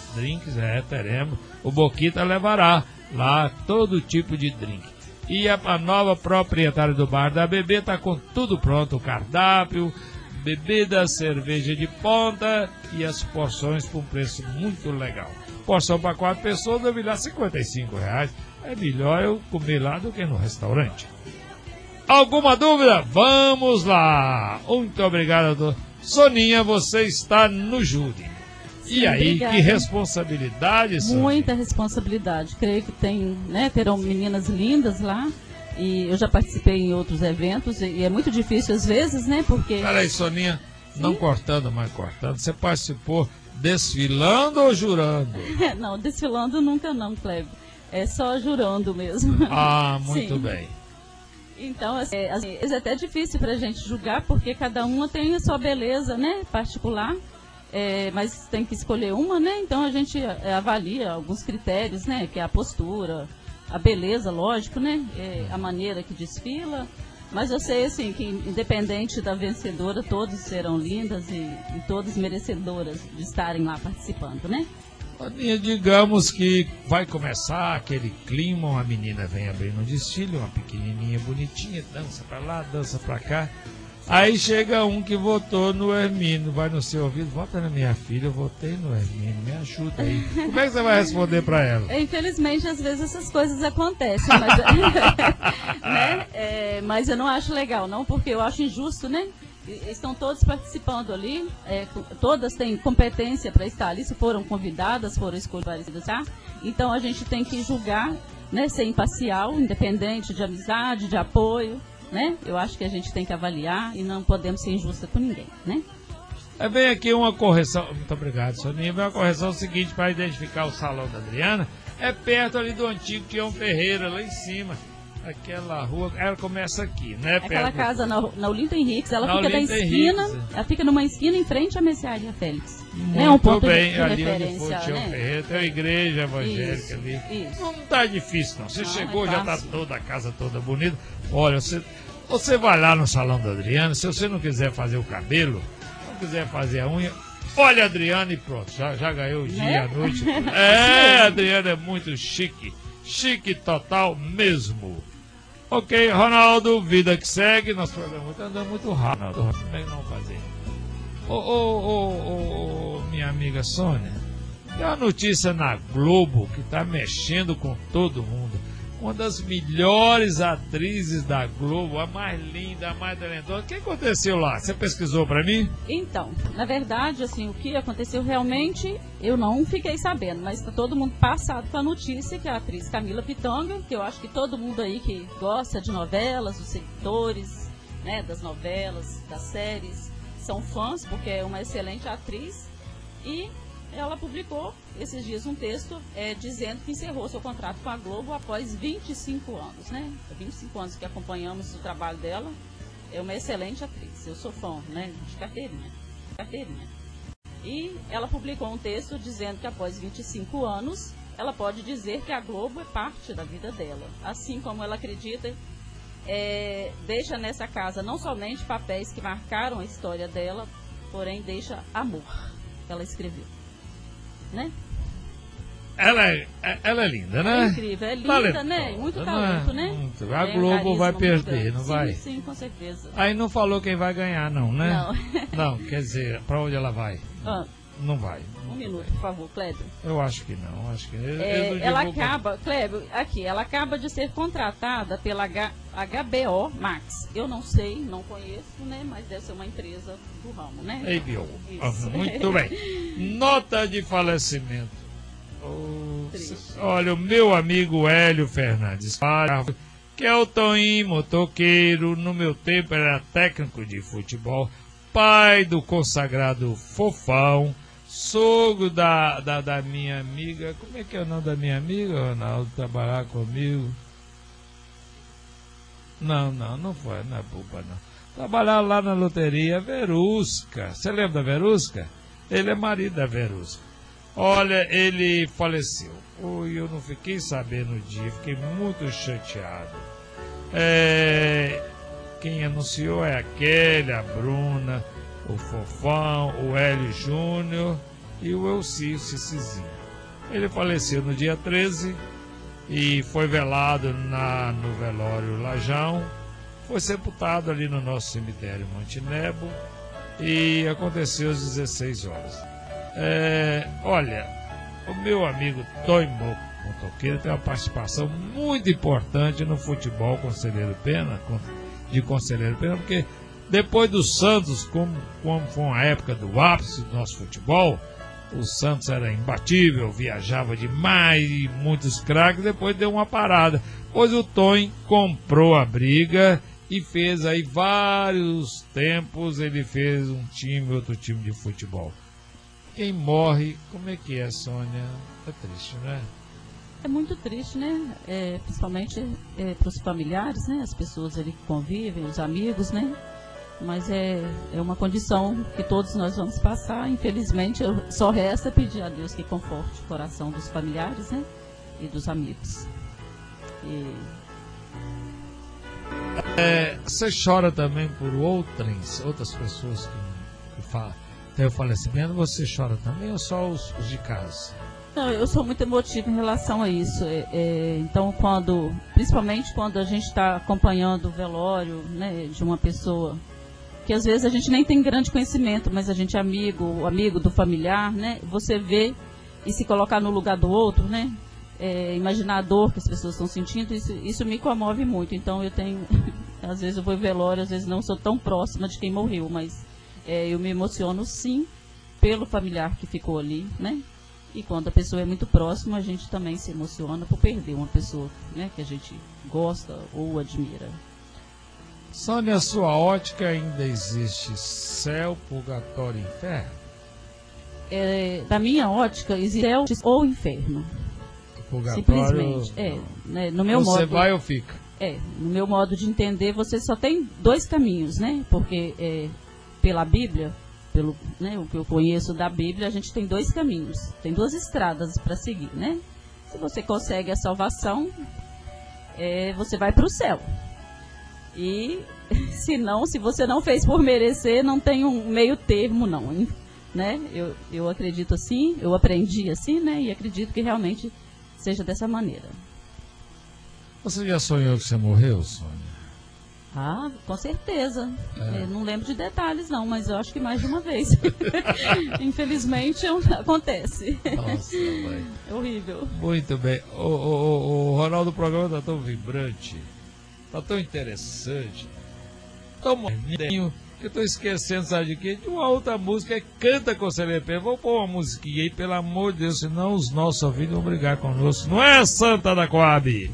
drinks, é, teremos. O Boquita levará lá todo tipo de drink. E a, a nova proprietária do bar da Bebê está com tudo pronto, o cardápio, bebida, cerveja de ponta e as porções por um preço muito legal. Porção para quatro pessoas deve dar cinquenta e cinco reais. É melhor eu comer lá do que no restaurante. Alguma dúvida? Vamos lá! Muito obrigado, doutor. Soninha, você está no júri. E aí, obrigada. Que responsabilidade, Soninha? Muita responsabilidade. Creio que tem, né, terão meninas lindas lá. E eu já participei em outros eventos. E é muito difícil às vezes, né? Porque... Peraí, Soninha, não Sim? cortando, mas cortando. Você participou desfilando ou jurando? Não, desfilando nunca não, Cleber. É só jurando mesmo. Ah, muito Sim. bem. Então, assim, é até difícil para a gente julgar, porque cada uma tem a sua beleza, né, particular, é, mas tem que escolher uma, né, então a gente avalia alguns critérios, né, que é a postura, a beleza, lógico, né, é, a maneira que desfila, mas eu sei, assim, que independente da vencedora, todas serão lindas e, e todas merecedoras de estarem lá participando, né. Digamos que vai começar aquele clima, uma menina vem abrir no desfile, uma pequenininha bonitinha, dança pra lá, dança pra cá. Aí chega um que votou no Hermínio, vai no seu ouvido, vota na minha filha, eu votei no Hermínio, me ajuda aí. Como é que você vai responder pra ela? Infelizmente, às vezes essas coisas acontecem, mas, né? é, mas eu não acho legal, não, porque eu acho injusto, né? Estão todos participando ali, é, todas têm competência para estar ali, se foram convidadas, foram escolhidas, tá? Então a gente tem que julgar, né, ser imparcial, independente de amizade, de apoio, né? Eu acho que a gente tem que avaliar e não podemos ser injusta com ninguém, né? É bem aqui uma correção, muito obrigado, Soninha, uma correção seguinte para identificar o salão da Adriana, é perto ali do antigo Tião Ferreira, lá em cima. Aquela rua, ela começa aqui, né? Aquela perto casa na, na Olinto Henriques, ela na fica Olinto da esquina, Henriques. ela fica numa esquina em frente à Mercearia Félix. Muito é um ponto bem, de, de ali referência, onde for Tião né? Ferreira, tem uma igreja evangélica Isso, ali. Isso. Não tá difícil não, você Não, chegou, é já tá fácil. toda a casa toda bonita. Olha, você, você vai lá no salão da Adriana, se você não quiser fazer o cabelo, não quiser fazer a unha, olha a Adriana e pronto, já, já ganhou o dia Né? e a noite. É, a Adriana é muito chique, chique total mesmo. Ok, Ronaldo, vida que segue, nosso programa está andando muito rápido. Como é que não fazer? Ô, ô, ô, ô, minha amiga Sônia, tem uma notícia na Globo que está mexendo com todo mundo. Uma das melhores atrizes da Globo, a mais linda, a mais talentosa. O que aconteceu lá? Você pesquisou para mim? Então, na verdade, assim, o que aconteceu realmente, eu não fiquei sabendo, mas está todo mundo passado com a notícia que a atriz Camila Pitanga, que eu acho que todo mundo aí que gosta de novelas, os seguidores, né, das novelas, das séries, são fãs, porque é uma excelente atriz, e ela publicou esses dias um texto é, dizendo que encerrou seu contrato com a Globo após vinte e cinco anos, né? vinte e cinco anos que acompanhamos o trabalho dela. É uma excelente atriz. Eu sou fã, né? De carteirinha. carteirinha. E ela publicou um texto dizendo que após vinte e cinco anos, ela pode dizer que a Globo é parte da vida dela. Assim como ela acredita, é, deixa nessa casa não somente papéis que marcaram a história dela, porém deixa amor, que ela escreveu. Né? Ela é, ela é linda, né? É incrível, é linda, Talentosa, né? Muito talento, né? Muito. A Tem um Globo carisma vai muito perder, grande. não sim, vai? Sim, com certeza. Aí não falou quem vai ganhar, não, né? Não. Não, quer dizer, pra onde ela vai? Ah, Não vai. um minuto, por favor, Kleber. Eu acho que não, acho que eles É, não ela divulgam. acaba, Kleber, aqui, ela acaba de ser contratada pela H- HBO Max. Eu não sei, não conheço, né? Mas deve ser uma empresa do ramo, né? H B O. Isso. Ah, muito bem. Nota de falecimento. Oh, olha, o meu amigo Hélio Fernandes, que é o Toninho motoqueiro, no meu tempo era técnico de futebol, pai do consagrado Fofão, sogro da, da, da minha amiga. Como é que é o nome da minha amiga, Ronaldo? Trabalhar comigo? Não, não, não foi, não é culpa não. Trabalhar lá na loteria Verusca. Você lembra da Verusca? Ele é marido da Verusca. Olha, ele faleceu. Oi, eu não fiquei sabendo o dia, fiquei muito chateado. É, quem anunciou é a Kelly, a Bruna, o Fofão, o Hélio Júnior e o Elcio Cicizinho. Ele faleceu no dia treze e foi velado na, no velório Lajão. Foi sepultado ali no nosso cemitério Monte Nebo e aconteceu às dezesseis horas. É, olha, o meu amigo Tonho Motoqueiro tem uma participação muito importante no futebol Conselheiro Pena, de Conselheiro Pena, porque depois do Santos, como, como foi uma época do ápice do nosso futebol, o Santos era imbatível, viajava demais, e muitos craques, depois deu uma parada. Pois o Tonho comprou a briga e fez aí vários tempos, ele fez um time, outro time de futebol. Quem morre, como é que é, Sônia? É triste, né? É muito triste, né? É, principalmente é, para os familiares, né? As pessoas ali que convivem, os amigos, né? Mas é, é uma condição que todos nós vamos passar. Infelizmente, eu, só resta pedir a Deus que conforte o coração dos familiares, né? E dos amigos. E... É, você chora também por outras, outras pessoas que, que falam, tem o falecimento, você chora também ou só os, os de casa? Não, eu sou muito emotiva em relação a isso. É, é, então, quando, principalmente quando a gente está acompanhando o velório, né, de uma pessoa que às vezes a gente nem tem grande conhecimento, mas a gente é amigo, amigo do familiar, né? Você vê e se colocar no lugar do outro, né? É, imaginar a dor que as pessoas estão sentindo, isso, isso me comove muito. Então eu tenho, às vezes eu vou em velório, às vezes não sou tão próxima de quem morreu, mas é, eu me emociono sim pelo familiar que ficou ali, né? E quando a pessoa é muito próxima, a gente também se emociona por perder uma pessoa, né, que a gente gosta ou admira. Sônia, a sua ótica ainda existe céu, purgatório e inferno? É, da minha ótica, existe céu ou inferno. Purgatório, simplesmente. É, né, no meu você modo, vai ou fica? É, no meu modo de entender, você só tem dois caminhos, né? Porque é, pela Bíblia, pelo, né, o que eu conheço da Bíblia, a gente tem dois caminhos, tem duas estradas para seguir, né? Se você consegue a salvação, é, você vai para o céu. E se não, se você não fez por merecer, não tem um meio termo, não, né? Eu, eu acredito assim, eu aprendi assim, né? E acredito que realmente seja dessa maneira. Você já sonhou que você morreu, Sônia? Ah, com certeza. É. É, não lembro de detalhes não, mas eu acho que mais de uma vez. Infelizmente acontece. Nossa, mãe. É horrível. Muito bem. O, o, o, o Ronaldo, o programa está tão vibrante, está tão interessante, tão moderninho, que eu estou esquecendo, sabe de quê? De uma outra música, é Canta Conselheiro Pena. Vou pôr uma musiquinha aí, pelo amor de Deus, senão os nossos ouvintes vão brigar conosco. Não é, Santa da Coab?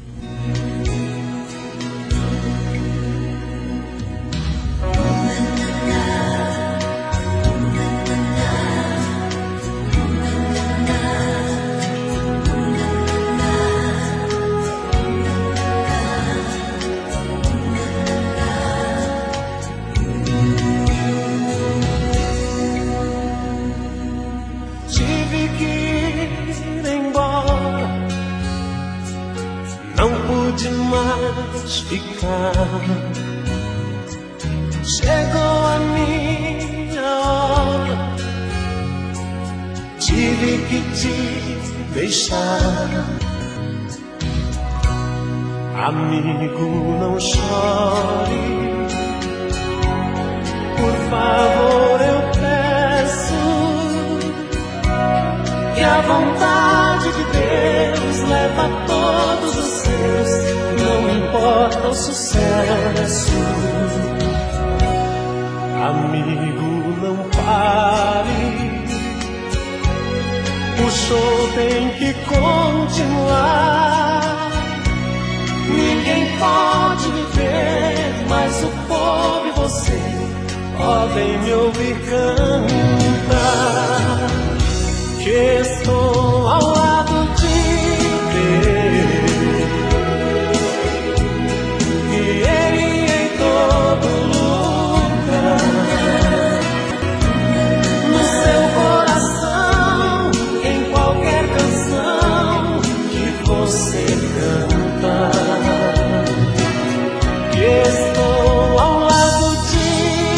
Ficar. Chegou a minha hora, tive que te deixar. Amigo, não chore, por favor eu peço, que a vontade de Deus leva todos os seus. Não importa o sucesso, amigo, não pare. O show tem que continuar. Ninguém pode me ver, mas o povo e você podem me ouvir cantar. Que estou ao lado de Deus.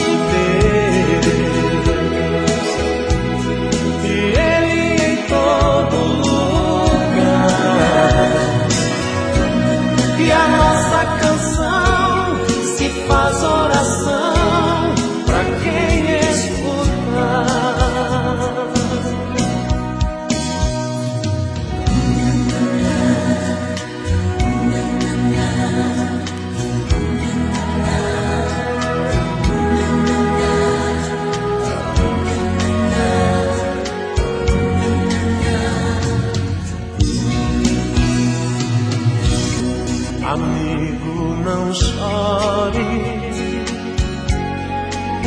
Todo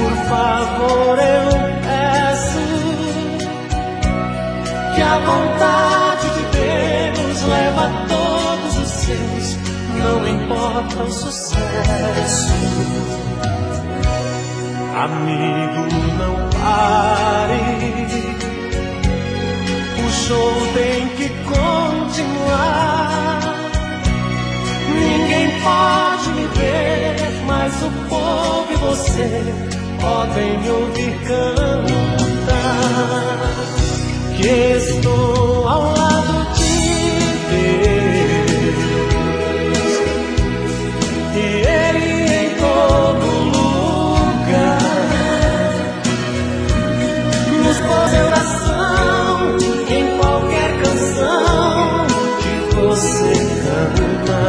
Por favor, eu peço que a vontade de Deus leva a todos os seus, não importa o sucesso. Amigo, não pare, o show tem que continuar. Ninguém pode me ver, mas o povo e você podem me ouvir cantar. Que estou ao lado de Deus e Ele em todo lugar, nos coração, em qualquer canção que você canta.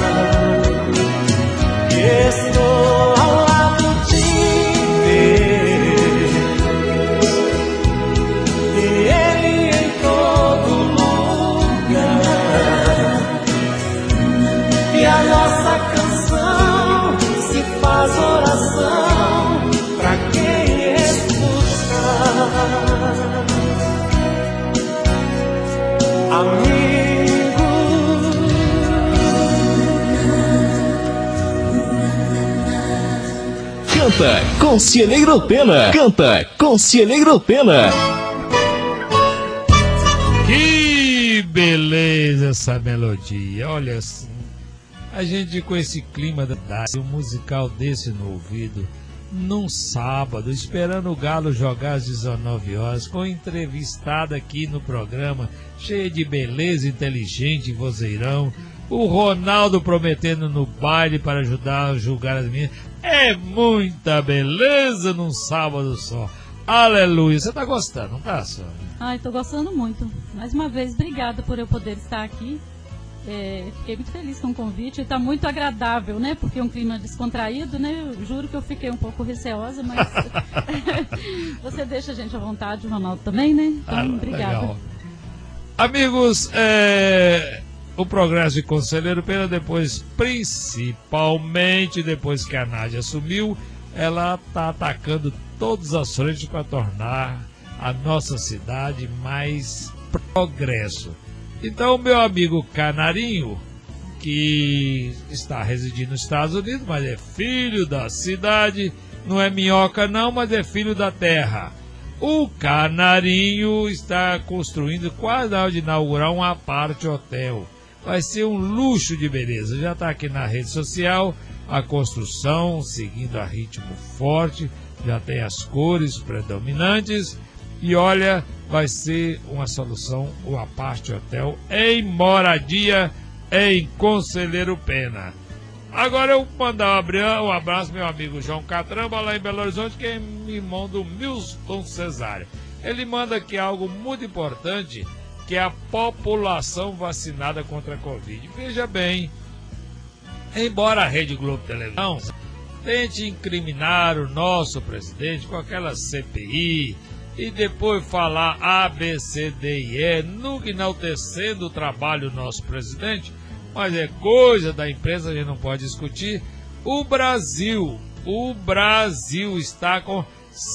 Que estou ao lado de Deus e Ele em todo lugar, e a nossa canção se faz oração pra quem escutar. Amigo, canta Conselheiro Pena. Canta Conselheiro Pena. Que beleza essa melodia. Olha assim, a gente com esse clima da cidade, um musical desse no ouvido, num sábado, esperando o Galo jogar às dezenove horas, com entrevistada aqui no programa, cheia de beleza, inteligente, vozeirão. O Ronaldo prometendo no baile para ajudar a julgar as minhas. É muita beleza num sábado só. Aleluia. Você tá gostando, não tá, Sônia? Ai, tô gostando muito. Mais uma vez, obrigada por eu poder estar aqui. É, fiquei muito feliz com o convite. Está muito agradável, né? Porque é um clima descontraído, né? Eu juro que eu fiquei um pouco receosa, mas você deixa a gente à vontade, o Ronaldo também, né? Então, ah, obrigada. Legal. Amigos, é... o progresso de Conselheiro Pena, depois, principalmente depois que a Nádia assumiu, ela está atacando todas as frentes para tornar a nossa cidade mais progresso. Então, meu amigo Canarinho, que está residindo nos Estados Unidos, mas é filho da cidade, não é minhoca não, mas é filho da terra. O Canarinho está construindo, quase na hora de inaugurar, um aparte hotel. Vai ser um luxo de beleza. Já está aqui na rede social a construção, seguindo a ritmo forte, já tem as cores predominantes. E olha, vai ser uma solução, o aparte hotel em moradia em Conselheiro Pena. Agora eu vou mandar um abraço meu amigo João Catramba, lá em Belo Horizonte, que é irmão do Milton Cesário. Ele manda aqui algo muito importante, que é a população vacinada contra a Covid. Veja bem, embora a Rede Globo Televisão tente incriminar o nosso presidente com aquela C P I e depois falar A, B, C, D e E, nunca enaltecendo o trabalho do nosso presidente, mas é coisa da imprensa, a gente não pode discutir. O Brasil, o Brasil está com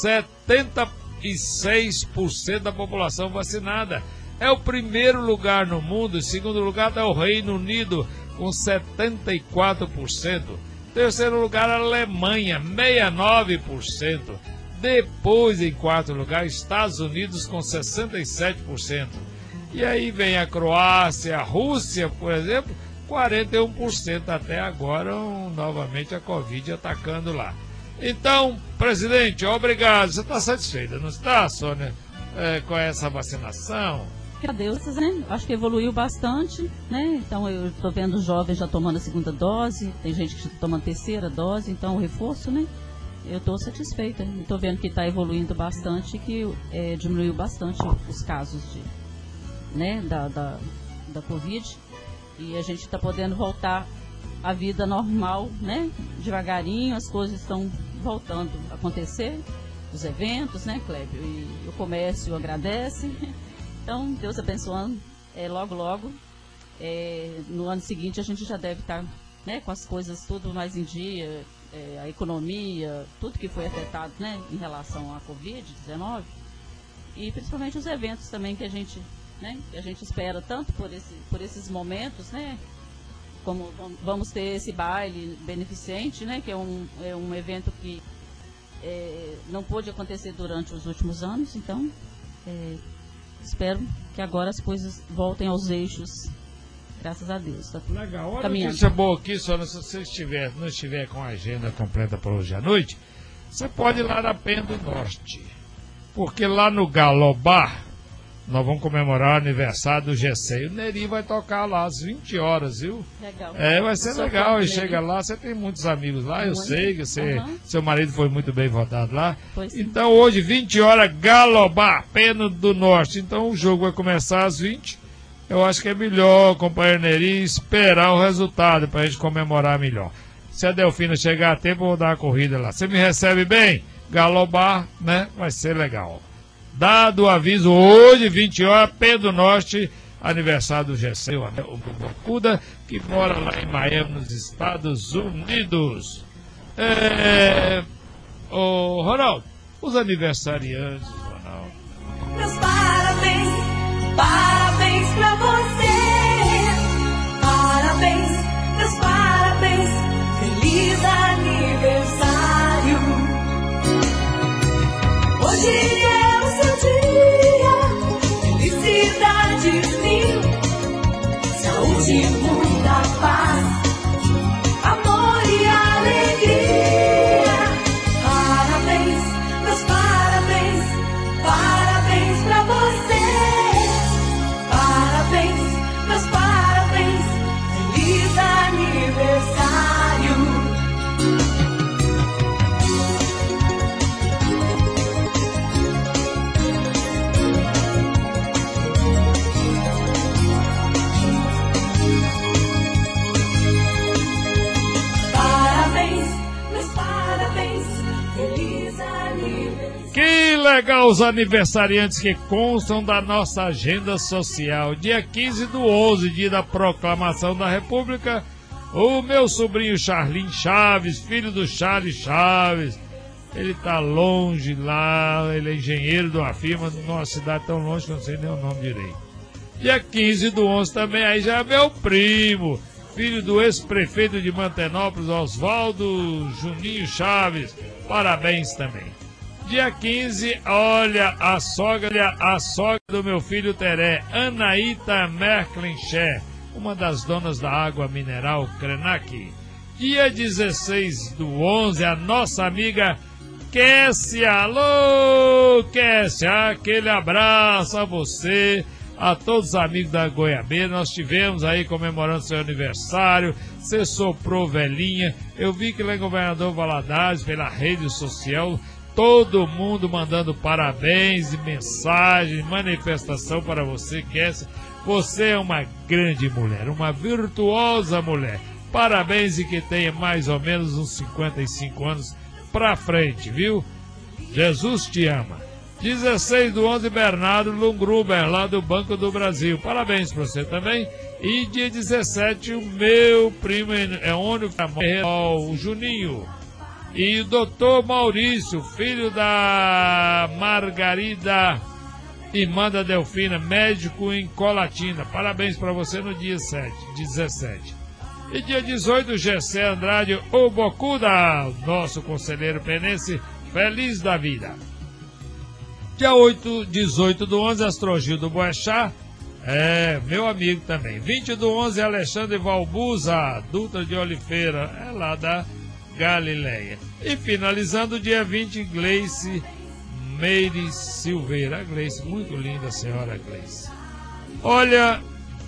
setenta e seis por cento da população vacinada. É o primeiro lugar no mundo. Em segundo lugar está o Reino Unido, com setenta e quatro por cento. Terceiro lugar, a Alemanha, sessenta e nove por cento. Depois, em quarto lugar, Estados Unidos, com sessenta e sete por cento. E aí vem a Croácia, a Rússia, por exemplo, quarenta e um por cento até agora, um, novamente a Covid atacando lá. Então, presidente, obrigado. Você está satisfeita, não está, Sônia, é, com essa vacinação? Agradeço, né? Acho que evoluiu bastante, né? Então eu estou vendo os jovens já tomando a segunda dose, tem gente que está tomando a terceira dose, então o reforço, né? Eu estou satisfeita. Estou vendo que está evoluindo bastante e que é, diminuiu bastante os casos de, né, da, da, da Covid. E a gente está podendo voltar à vida normal, né? Devagarinho, as coisas estão voltando a acontecer, os eventos, né, Clébio? E o comércio agradece. Então, Deus abençoando, é, logo, logo, é, no ano seguinte a gente já deve estar, né, com as coisas tudo mais em dia, é, a economia, tudo que foi afetado, né, em relação à covid dezenove, e principalmente os eventos também que a gente, né, que a gente espera tanto por, esse, por esses momentos, né, como vamos ter esse baile beneficente, né, que é um, é um evento que é, não pôde acontecer durante os últimos anos, então é, espero que agora as coisas voltem aos eixos, graças a Deus. Tá legal. Olha, notícia boa aqui, só se você estiver, não estiver com a agenda completa para hoje à noite, você pode ir lá na Penha do Norte, porque lá no Galobar nós vamos comemorar o aniversário do G C I. O Neri vai tocar lá às vinte horas, viu? Legal. É, vai ser legal. E chega lá, você tem muitos amigos lá, eu sei que você, uhum. seu marido foi muito bem votado lá. Pois então hoje, vinte horas, Galobar, Penha do Norte. Então o jogo vai começar às vinte. Eu acho que é melhor, companheiro Neri, esperar o resultado para a gente comemorar melhor. Se a Delfina chegar a tempo, eu vou dar uma corrida lá. Você me recebe bem? Galobar, né? Vai ser legal. Dado o aviso, hoje, vinte horas, Penha do Norte, aniversário do G C, o Bocuda, que mora lá em Miami, nos Estados Unidos. É... Ô, Ronaldo, os aniversariantes, Ronaldo. Meus parabéns, parabéns pra você. Parabéns, meus parabéns, feliz aniversário. Hoje é felicidades mil, saúde, muita paz, amor e alegria. Parabéns, meus parabéns, parabéns pra você. Parabéns, meus parabéns, feliz aniversário. Que legal os aniversariantes que constam da nossa agenda social. Dia quinze do onze, dia da proclamação da República, o meu sobrinho Charlin Chaves, filho do Charles Chaves, ele tá longe lá, ele é engenheiro de uma firma numa cidade tão longe que eu não sei nem o nome direito. Dia quinze do onze também, aí já é meu primo, filho do ex-prefeito de Mantenópolis, Oswaldo Juninho Chaves, parabéns também. Dia quinze, olha a sogra, a sogra do meu filho Teré, Anaíta Merklincher, uma das donas da água mineral Krenak. Dia dezesseis do onze, a nossa amiga Kessia. Alô, Kessia, aquele abraço a você, a todos os amigos da Goiabeira. Nós tivemos aí comemorando seu aniversário, você soprou velhinha. Eu vi que lá em Governador Valadares, pela rede social, todo mundo mandando parabéns e mensagem, manifestação para você, Kessia. Você é uma grande mulher, uma virtuosa mulher. Parabéns e que tenha mais ou menos uns cinquenta e cinco anos pra frente, viu? Jesus te ama. dezesseis do onze, Bernardo Lungruber, lá do Banco do Brasil. Parabéns pra você também. E dia dezessete, o meu primo é único, o Juninho. E o doutor Maurício, filho da Margarida, irmã da Delfina, médico em Colatina. Parabéns para você no dia sete, dezessete. E dia dezoito, G C Andrade, o Bocuda, nosso conselheiro penense, feliz da vida. Dia oito, dezoito do onze, Astrogildo Boechat, é, meu amigo também. vinte do onze, Alexandre Valbuza, Dutra de Oliveira, é lá da Galileia. E finalizando, dia vinte, Gleice Meire Silveira. A Gleice, muito linda a senhora Gleice. Olha,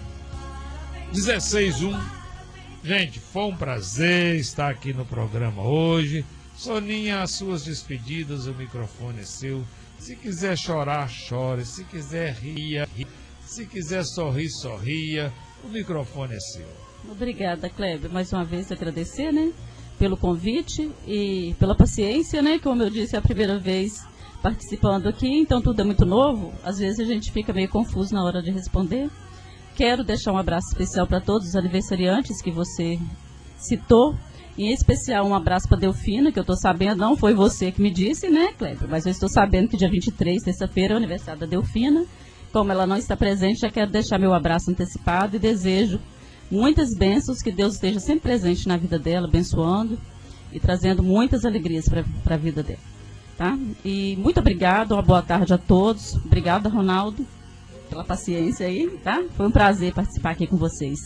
dezesseis um. Gente, foi um prazer estar aqui no programa hoje. Soninha, as suas despedidas, o microfone é seu. Se quiser chorar, chore. Se quiser rir, rir. Se quiser sorrir, sorria. O microfone é seu. Obrigada, Kleber. Mais uma vez agradecer, né, pelo convite e pela paciência, né? Como eu disse, é a primeira vez participando aqui, então tudo é muito novo. Às vezes a gente fica meio confuso na hora de responder. Quero deixar um abraço especial para todos os aniversariantes que você citou Em especial, um abraço para Delfina, que eu estou sabendo, não foi você que me disse, né, Kleber? Mas eu estou sabendo que dia vinte e três, terça-feira, é o aniversário da Delfina. Como ela não está presente, já quero deixar meu abraço antecipado e desejo muitas bênçãos, que Deus esteja sempre presente na vida dela, abençoando e trazendo muitas alegrias para a vida dela. Tá? E muito obrigado, uma boa tarde a todos. Obrigada, Ronaldo, pela paciência aí, tá? Foi um prazer participar aqui com vocês.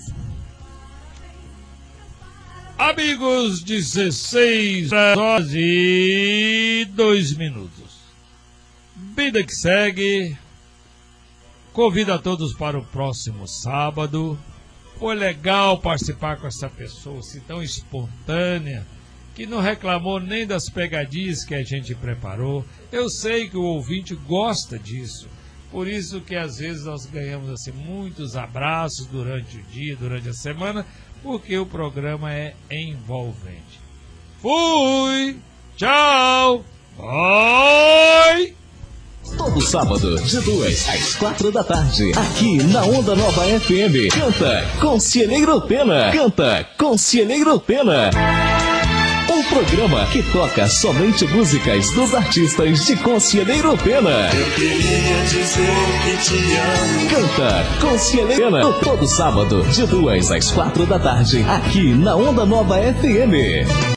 Amigos, dezesseis horas e dois minutos. Vida que segue. Convido a todos para o próximo sábado. Foi legal participar com essa pessoa assim, tão espontânea, que não reclamou nem das pegadinhas que a gente preparou. Eu sei que o ouvinte gosta disso. Por isso que às vezes nós ganhamos assim muitos abraços durante o dia, durante a semana, porque o programa é envolvente. Fui! Tchau! Oi! Todo sábado, de duas às quatro da tarde, aqui na Onda Nova F M. Canta Conselheiro Pena. Canta Conselheiro Pena. Um programa que toca somente músicas dos artistas de Conselheiro Pena. Eu queria dizer que te amo. Canta Conselheiro Pena. Todo sábado, de duas às quatro da tarde, aqui na Onda Nova F M.